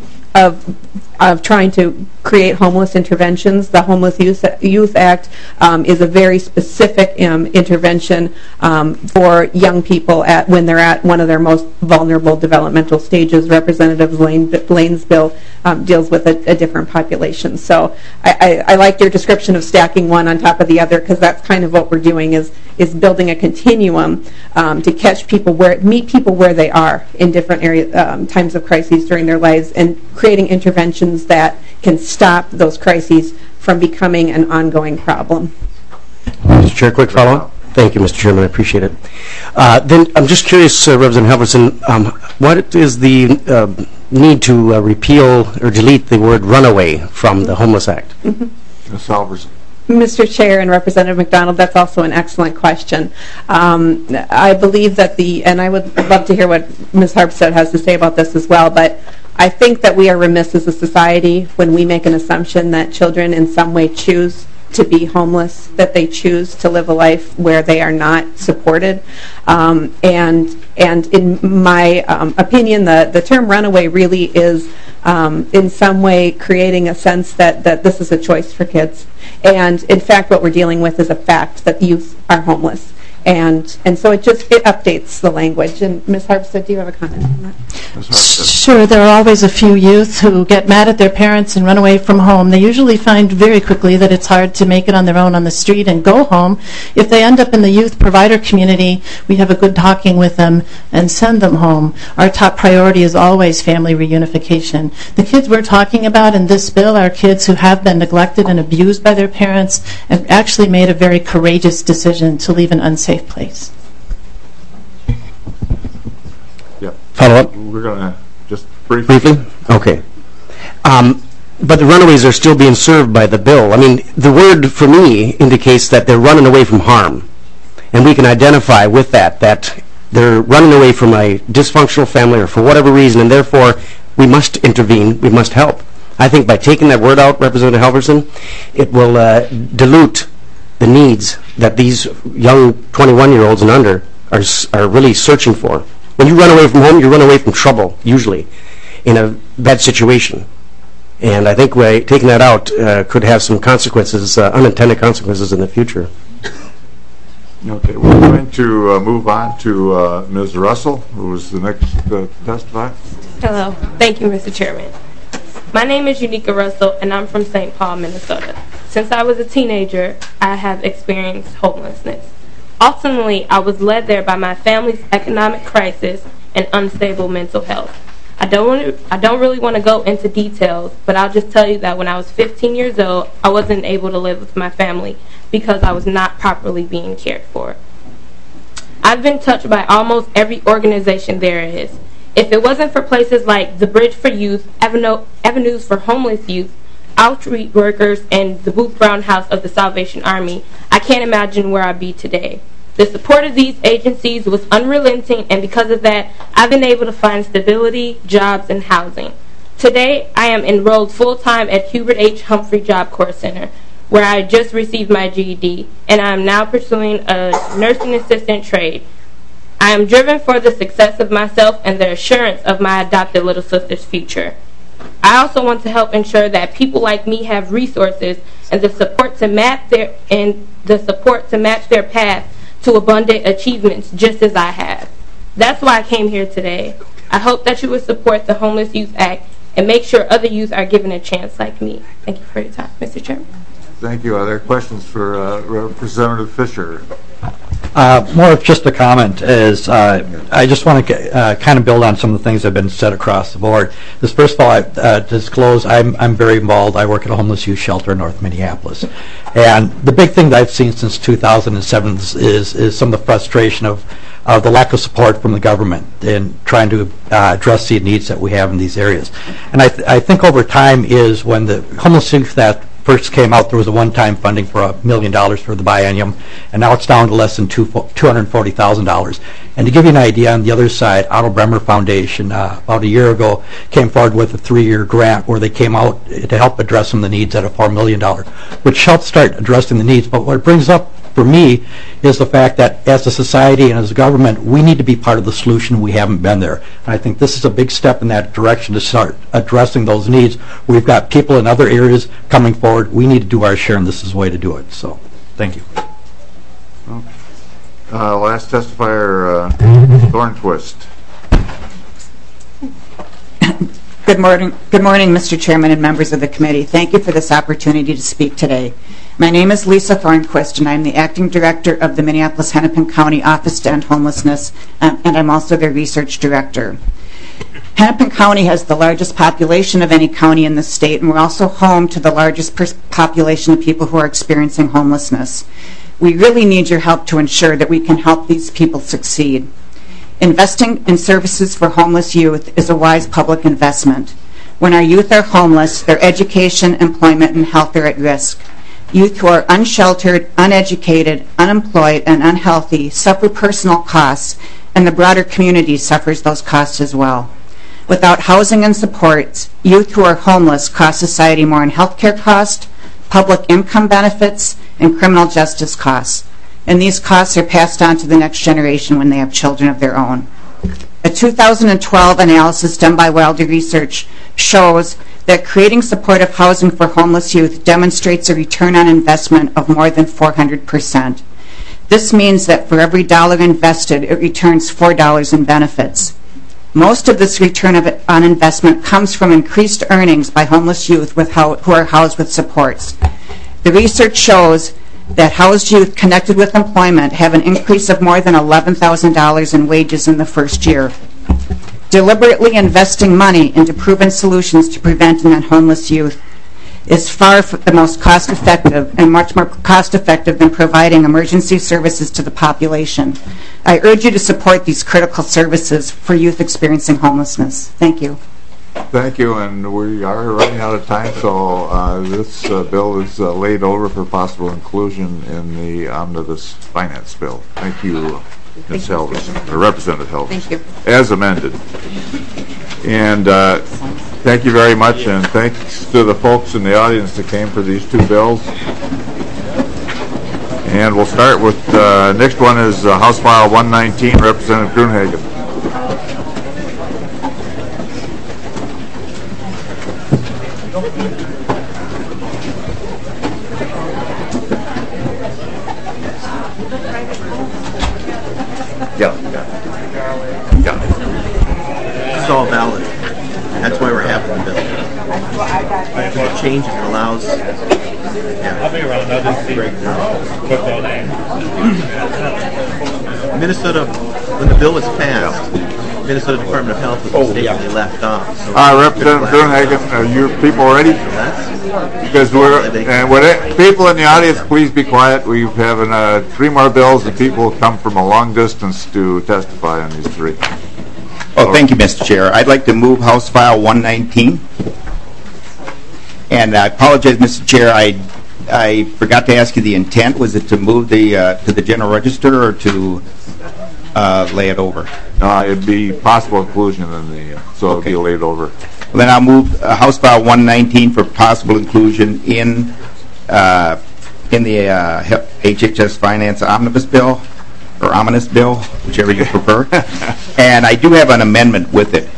of trying to create homeless interventions. The Homeless Youth Act is a very specific intervention for young people when they're at one of their most vulnerable developmental stages. Representative Lane's bill deals with a different population. So I liked your description of stacking one on top of the other, because that's kind of what we're doing, is building a continuum to catch people meet people where they are in different times of crises during their lives, and creating interventions that can stop those crises from becoming an ongoing problem. Mr. Chair, quick follow-up. Thank you, Mr. Chairman. I appreciate it. Then I'm just curious, Representative Halverson, what is the need to repeal or delete the word runaway from the Homeless Act? Ms. Halverson. Mr. Chair and Representative McDonald, that's also an excellent question. I believe that and I would love to hear what Ms. Harpstead has to say about this as well, but I think that we are remiss as a society when we make an assumption that children in some way choose to be homeless, that they choose to live a life where they are not supported. And in my opinion, the term runaway really is in some way creating a sense that this is a choice for kids. And in fact, what we're dealing with is a fact that youth are homeless. And so it updates the language. And Ms. Harpstead, do you have a comment on that? Sure. There are always a few youth who get mad at their parents and run away from home. They usually find very quickly that it's hard to make it on their own on the street and go home. If they end up in the youth provider community, we have a good talking with them and send them home. Our top priority is always family reunification. The kids we're talking about in this bill are kids who have been neglected and abused by their parents and actually made a very courageous decision to leave an unsafe place. Yep. Follow up? We're going to just briefly. Okay. But the runaways are still being served by the bill. I mean, the word for me indicates that they're running away from harm. And we can identify with that they're running away from a dysfunctional family or for whatever reason, and therefore we must intervene, we must help. I think by taking that word out, Representative Halverson, it will dilute the needs that these young 21-year-olds and under are really searching for. When you run away from home, you run away from trouble, usually, in a bad situation. And I think taking that out could have some consequences, unintended consequences in the future. Okay, we're going to move on to Ms. Russell, who is the next to testify. Hello. Thank you, Mr. Chairman. My name is Unica Russell, and I'm from St. Paul, Minnesota. Since I was a teenager, I have experienced homelessness. Ultimately, I was led there by my family's economic crisis and unstable mental health. I don't really want to go into details, but I'll just tell you that when I was 15 years old, I wasn't able to live with my family because I was not properly being cared for. I've been touched by almost every organization there is. If it wasn't for places like the Bridge for Youth, Avenues for Homeless Youth, outreach workers, and the Booth Brown House of the Salvation Army, I can't imagine where I'd be today. The support of these agencies was unrelenting, and because of that, I've been able to find stability, jobs, and housing. Today, I am enrolled full-time at Hubert H. Humphrey Job Corps Center, where I just received my GED, and I am now pursuing a nursing assistant trade. I am driven for the success of myself and the assurance of my adopted little sister's future. I also want to help ensure that people like me have resources and the support to match their path to abundant achievements just as I have. That's why I came here today. I hope that you will support the Homeless Youth Act and make sure other youth are given a chance like me. Thank you for your time, Mr. Chairman. Thank you. Are there questions for Representative Fisher? More of just a comment is I just want to kind of build on some of the things that have been said across the board. First of all, I disclose I'm very involved. I work at a homeless youth shelter in North Minneapolis. And the big thing that I've seen since 2007 is some of the frustration of the lack of support from the government in trying to address the needs that we have in these areas. And I think over time is when the homeless youth that first came out, there was a one-time funding for $1 million for the biennium, and now it's down to less than $240,000. And to give you an idea, on the other side, Otto Bremer Foundation, about a year ago, came forward with a 3-year grant where they came out to help address some of the needs at a $4 million, which helped start addressing the needs. But what it brings up for me is the fact that as a society and as a government, we need to be part of the solution. We haven't been there. And I think this is a big step in that direction to start addressing those needs. We've got people in other areas coming forward. We need to do our share, and this is the way to do it. So, thank you. Last testifier, Thornquist. Good morning, Mr. Chairman and members of the committee. Thank you for this opportunity to speak today. My name is Lisa Thornquist, and I'm the Acting Director of the Minneapolis-Hennepin County Office to End Homelessness, and I'm also their Research Director. Hennepin County has the largest population of any county in the state, and we're also home to the largest population of people who are experiencing homelessness. We really need your help to ensure that we can help these people succeed. Investing in services for homeless youth is a wise public investment. When our youth are homeless, their education, employment, and health are at risk. Youth who are unsheltered, uneducated, unemployed, and unhealthy suffer personal costs, and the broader community suffers those costs as well. Without housing and supports, youth who are homeless cost society more in health care costs, public income benefits, and criminal justice costs. And these costs are passed on to the next generation when they have children of their own. A 2012 analysis done by Wilder Research shows that creating supportive housing for homeless youth demonstrates a return on investment of more than 400%. This means that for every dollar invested, it returns $4 in benefits. Most of this return on investment comes from increased earnings by homeless youth who are housed with supports. The research shows that housed youth connected with employment have an increase of more than $11,000 in wages in the first year. Deliberately investing money into proven solutions to preventing homeless youth is far the most cost-effective and much more cost-effective than providing emergency services to the population. I urge you to support these critical services for youth experiencing homelessness. Thank you. Thank you, and we are running out of time, so this bill is laid over for possible inclusion in the omnibus finance bill. Thank you, Ms. Helvis, or Representative Helvis. Thank you. As amended. And thank you very much, and thanks to the folks in the audience that came for these two bills. And we'll start with next one is House File 119, Representative Gruenhagen. It's all valid. That's why we're having the bill. It's a change and it allows. I'll be around. Minnesota, when the bill was passed, Minnesota Department of Health was the state where they left off. So Representative Gruenhagen, are you people ready? Because people in the audience, please be quiet. We're having 3 more bills, and people come from a long distance to testify on these 3. Oh, thank you, Mr. Chair. I'd like to move House File 119. And I apologize, Mr. Chair, I forgot to ask you the intent. Was it to move to the General Register or to lay it over? It'd be possible inclusion in the, so it'll be laid over. Well, then I'll move House File 119 for possible inclusion in the HHS Finance Omnibus Bill, or Ominous Bill, whichever you prefer. And I do have an amendment with it.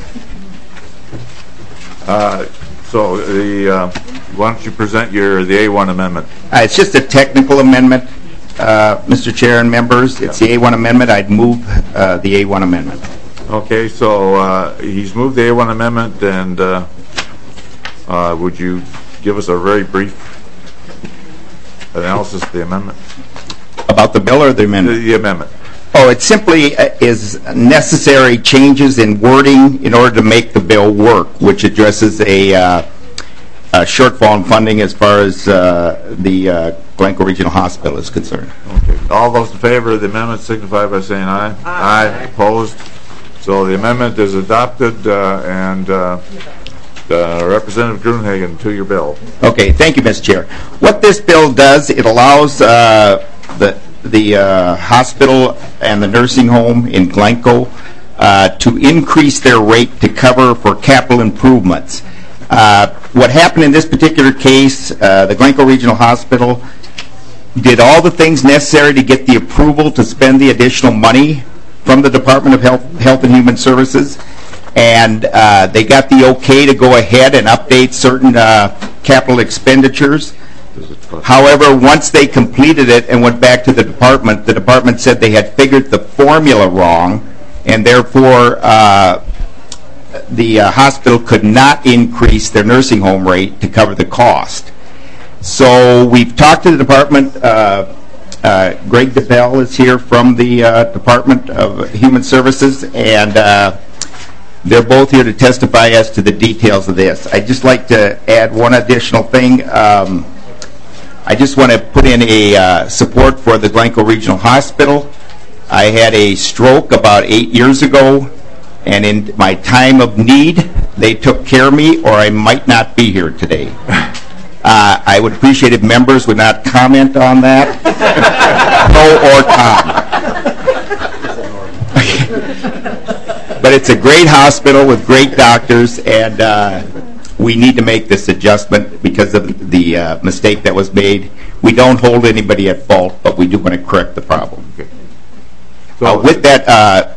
So why don't you present the A1 amendment? It's just a technical amendment, Mr. Chair and members. It's the A1 amendment. I'd move the A1 amendment. Okay, so he's moved the A1 amendment, and would you give us a very brief analysis of the amendment? About the bill or the amendment? The amendment. Oh, it simply is necessary changes in wording in order to make the bill work, which addresses a shortfall in funding as far as the Glencoe Regional Hospital is concerned. Okay. All those in favor of the amendment signify by saying aye. Aye. Opposed? So the amendment is adopted, and Representative Gruenhagen, to your bill. Okay, thank you, Mr. Chair. What this bill does, it allows the hospital and the nursing home in Glencoe to increase their rate to cover for capital improvements. What happened in this particular case, the Glencoe Regional Hospital did all the things necessary to get the approval to spend the additional money from the Department of Health and Human Services, and they got the okay to go ahead and update certain capital expenditures. However, once they completed it and went back to the department said they had figured the formula wrong, and therefore the hospital could not increase their nursing home rate to cover the cost. So we've talked to the department. Greg DeBell is here from the Department of Human Services, and they're both here to testify as to the details of this. I'd just like to add one additional thing. I just want to put in a support for the Glencoe Regional Hospital. I had a stroke about 8 years ago, and in my time of need, they took care of me, or I might not be here today. I would appreciate if members would not comment on that. No or Tom. But it's a great hospital with great doctors, and we need to make this adjustment because of the mistake that was made. We don't hold anybody at fault, but we do want to correct the problem. Okay. So with that,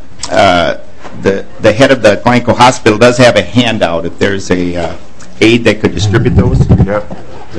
the head of the Glencoe Hospital does have a handout. If there's a aide that could distribute those. Yep.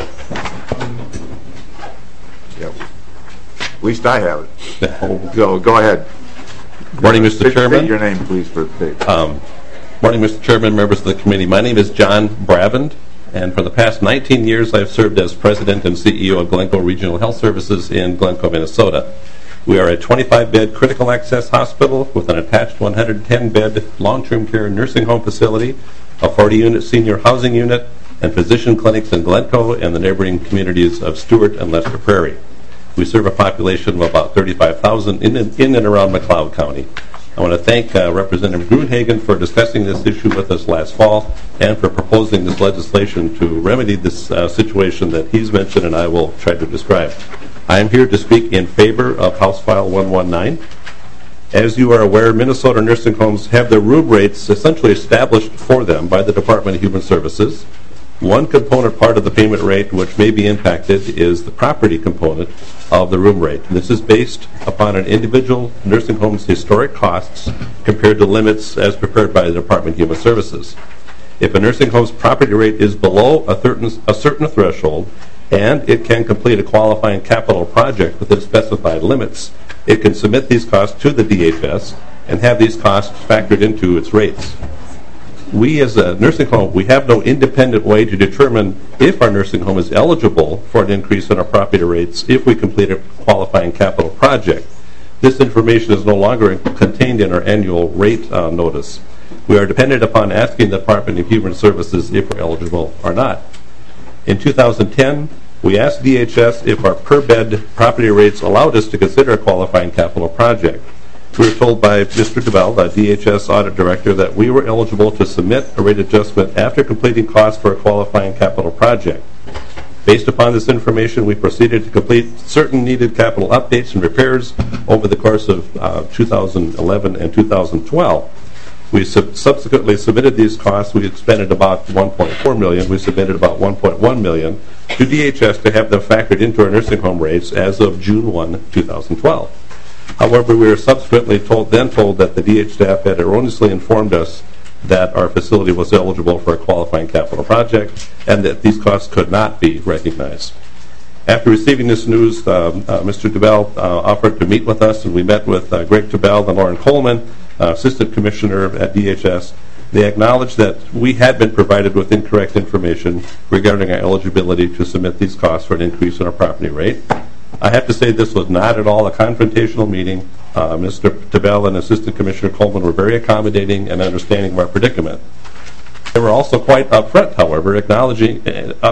At least I have it. Go ahead. Morning, Mr. Chairman. State your name, please, for the tape. Morning, Mr. Chairman, members of the committee. My name is John Bravand, and for the past 19 years I've served as President and CEO of Glencoe Regional Health Services in Glencoe, Minnesota. We are a 25-bed critical access hospital with an attached 110-bed long-term care nursing home facility, a 40-unit senior housing unit, and physician clinics in Glencoe and the neighboring communities of Stewart and Lester Prairie. We serve a population of about 35,000 in and around McLeod County. I want to thank Representative Gruenhagen for discussing this issue with us last fall and for proposing this legislation to remedy this situation that he's mentioned and I will try to describe. I am here to speak in favor of House File 119. As you are aware, Minnesota nursing homes have their room rates essentially established for them by the Department of Human Services. One component part of the payment rate which may be impacted is the property component of the room rate. This is based upon an individual nursing home's historic costs compared to limits as prepared by the Department of Human Services. If a nursing home's property rate is below a certain threshold, and it can complete a qualifying capital project within specified limits, it can submit these costs to the DHS and have these costs factored into its rates. We as a nursing home, we have no independent way to determine if our nursing home is eligible for an increase in our property rates if we complete a qualifying capital project. This information is no longer contained in our annual rate notice. We are dependent upon asking the Department of Human Services if we're eligible or not. In 2010, we asked DHS if our per-bed property rates allowed us to consider a qualifying capital project. We were told by Mr. DeBell, the DHS Audit Director, that we were eligible to submit a rate adjustment after completing costs for a qualifying capital project. Based upon this information, we proceeded to complete certain needed capital updates and repairs over the course of 2011 and 2012. We subsequently submitted these costs. We expended about $1.4 million. We submitted about $1.1 million to DHS to have them factored into our nursing home rates as of June 1, 2012. However, we were subsequently told that the DH staff had erroneously informed us that our facility was eligible for a qualifying capital project and that these costs could not be recognized. After receiving this news, Mr. DeBell offered to meet with us, and we met with Greg DeBell and Lauren Coleman, Assistant Commissioner at DHS. They acknowledged that we had been provided with incorrect information regarding our eligibility to submit these costs for an increase in our property rate. I have to say this was not at all a confrontational meeting. Mr. DeBell and Assistant Commissioner Coleman were very accommodating and understanding of our predicament. They were also quite upfront, however, acknowledging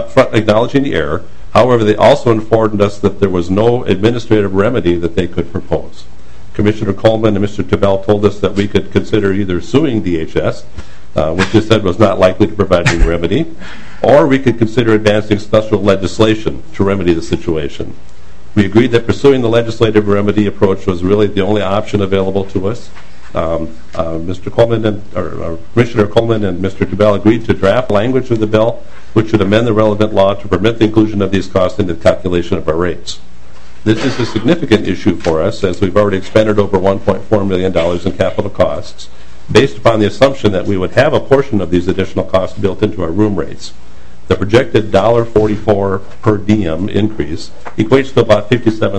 the error. However, they also informed us that there was no administrative remedy that they could propose. Commissioner Coleman and Mr. DeBell told us that we could consider either suing DHS, which they said was not likely to provide any remedy, or we could consider advancing special legislation to remedy the situation. We agreed that pursuing the legislative remedy approach was really the only option available to us. Mr. Coleman or Commissioner Coleman and Mr. DeBell agreed to draft language of the bill, which would amend the relevant law to permit the inclusion of these costs in the calculation of our rates. This is a significant issue for us, as we've already expended over $1.4 million in capital costs, based upon the assumption that we would have a portion of these additional costs built into our room rates. The projected $1.44 per diem increase equates to about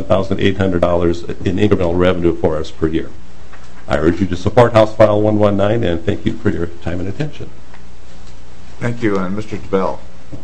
$57,800 in incremental revenue for us per year. I urge you to support House File 119, and thank you for your time and attention. Thank you, and Mr. DeBell.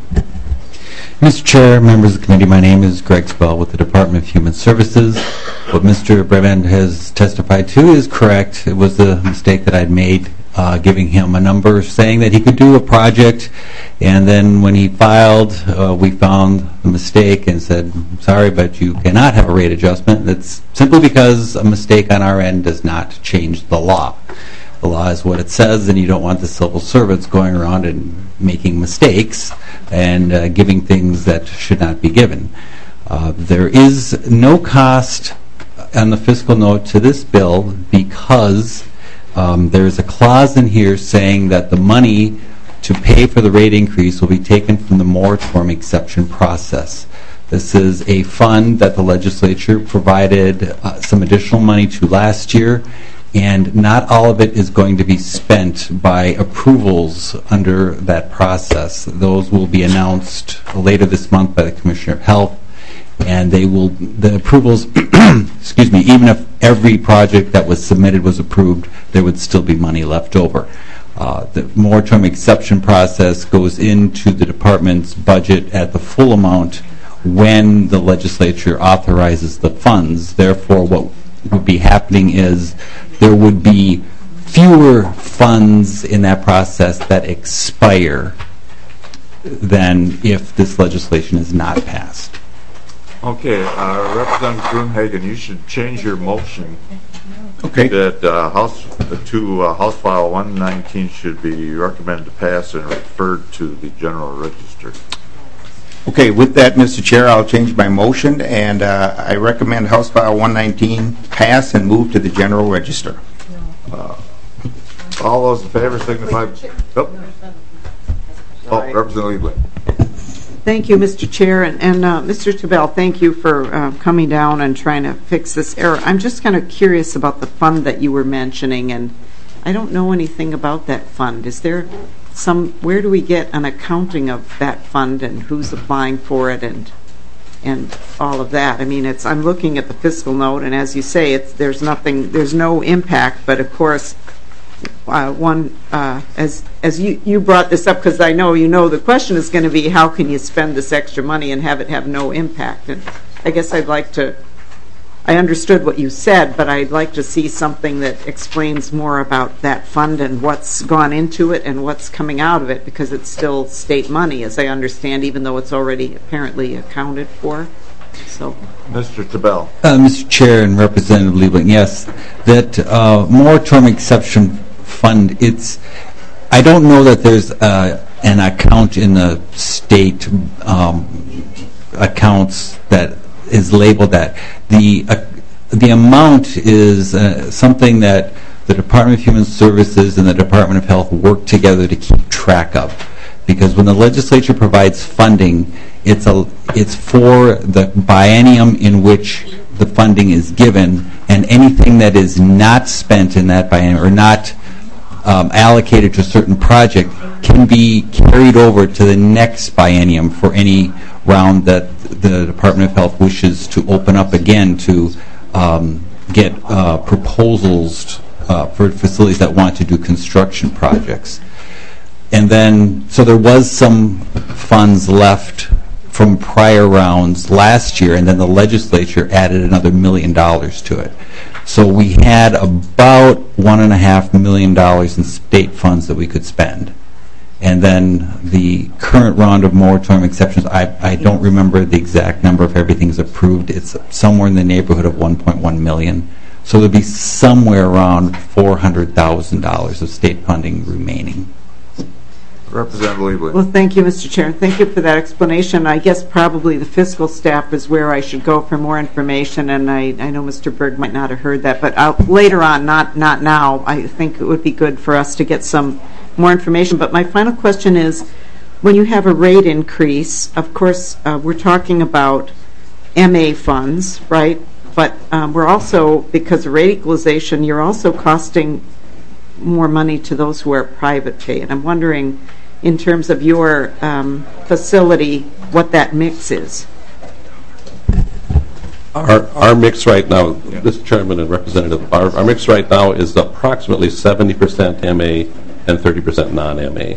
Mr. Chair, members of the committee, my name is Greg Spell with the Department of Human Services. What Mr. Brevand has testified to is correct. It was a mistake that I'd made giving him a number saying that he could do a project, and then when he filed, we found the mistake and said, sorry, but you cannot have a rate adjustment. That's simply because a mistake on our end does not change the law. The law is what it says, and you don't want the civil servants going around and making mistakes and giving things that should not be given. There is no cost on the fiscal note to this bill because there is a clause in here saying that the money to pay for the rate increase will be taken from the moratorium exception process. This is a fund that the legislature provided some additional money to last year, and not all of it is going to be spent by approvals under that process. Those will be announced later this month by the Commissioner of Health, and the approvals, excuse me, even if every project that was submitted was approved, there would still be money left over. The moratorium exception process goes into the department's budget at the full amount when the legislature authorizes the funds. Therefore, what would be happening is there would be fewer funds in that process that expire than if this legislation is not passed. Okay, Representative Gruenhagen, you should change your motion. Okay. That House File 119 should be recommended to pass and referred to the General Register. Okay, with that, Mr. Chair, I'll change my motion, and I recommend House File 119 pass and move to the General Register. All those in favor signify. Representative Liebling. Thank you, Mr. Chair, and Mr. Tabell, thank you for coming down and trying to fix this error. I'm just kind of curious about the fund that you were mentioning, and I don't know anything about that fund. Is there where do we get an accounting of that fund and who's applying for it? And all of that. I mean, I'm looking at the fiscal note, and as you say, there's no impact. But of course, as you brought this up, because I know the question is going to be how can you spend this extra money and have it have no impact? And I guess I understood what you said, but I'd like to see something that explains more about that fund and what's gone into it and what's coming out of it, because it's still state money, as I understand, even though it's already apparently accounted for. So, Mr. Tabell. Mr. Chair and Representative Liebling, yes, that moratorium exception fund, I don't know that there's an account in the state accounts that is labeled that. The amount is something that the Department of Human Services and the Department of Health work together to keep track of. Because when the legislature provides funding, it's for the biennium in which the funding is given, and anything that is not spent in that biennium or not allocated to a certain project can be carried over to the next biennium for any round that the Department of Health wishes to open up again to get proposals for facilities that want to do construction projects. And then, so there was some funds left from prior rounds last year, and then the legislature added another $1 million to it. So we had about $1.5 million in state funds that we could spend. And then the current round of moratorium exceptions, I don't remember the exact number if everything's approved. It's somewhere in the neighborhood of $1.1 million. So there'll be somewhere around $400,000 of state funding remaining. Representative Liebling. Well, thank you, Mr. Chair. Thank you for that explanation. I guess probably the fiscal staff is where I should go for more information, and I know Mr. Berg might not have heard that, but later on, not now, I think it would be good for us to get some more information. But my final question is, when you have a rate increase, of course, we're talking about MA funds, right? But we're also, because of rate equalization, you're also costing more money to those who are private pay. And I'm wondering, in terms of your facility, what that mix is. Our mix right now, Mr. Chairman and Representative, our mix right now is approximately 70% MA and 30% non-MA.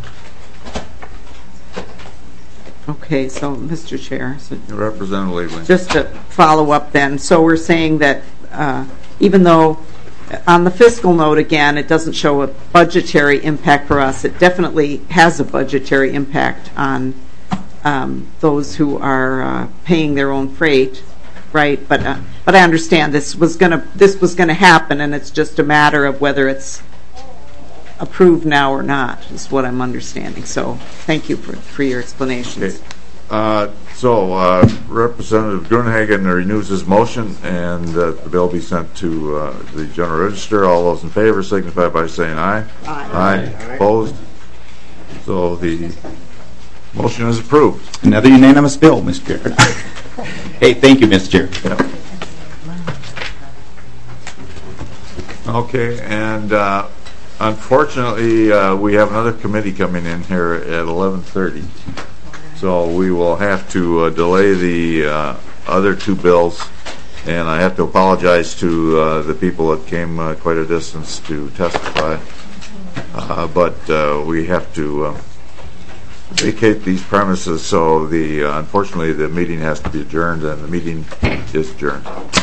Okay, so Mr. Chair. So Representative Liebling. Just to follow up then, so we're saying that even though on the fiscal note, again, it doesn't show a budgetary impact for us, it definitely has a budgetary impact on those who are paying their own freight, right? But I understand this was going to happen, and it's just a matter of whether it's approved now or not, is what I'm understanding. So thank you for your explanations. Okay. So Representative Gruenhagen renews his motion, and the bill be sent to the General Register. All those in favor signify by saying aye. Aye. Aye. Opposed? So the motion is approved. Another unanimous bill, Mr. Chair. Hey, thank you, Mr. Chair. Yep. Okay, and unfortunately, we have another committee coming in here at 11:30. So we will have to delay the other two bills, and I have to apologize to the people that came quite a distance to testify. But we have to vacate these premises, so unfortunately the meeting has to be adjourned, and the meeting is adjourned.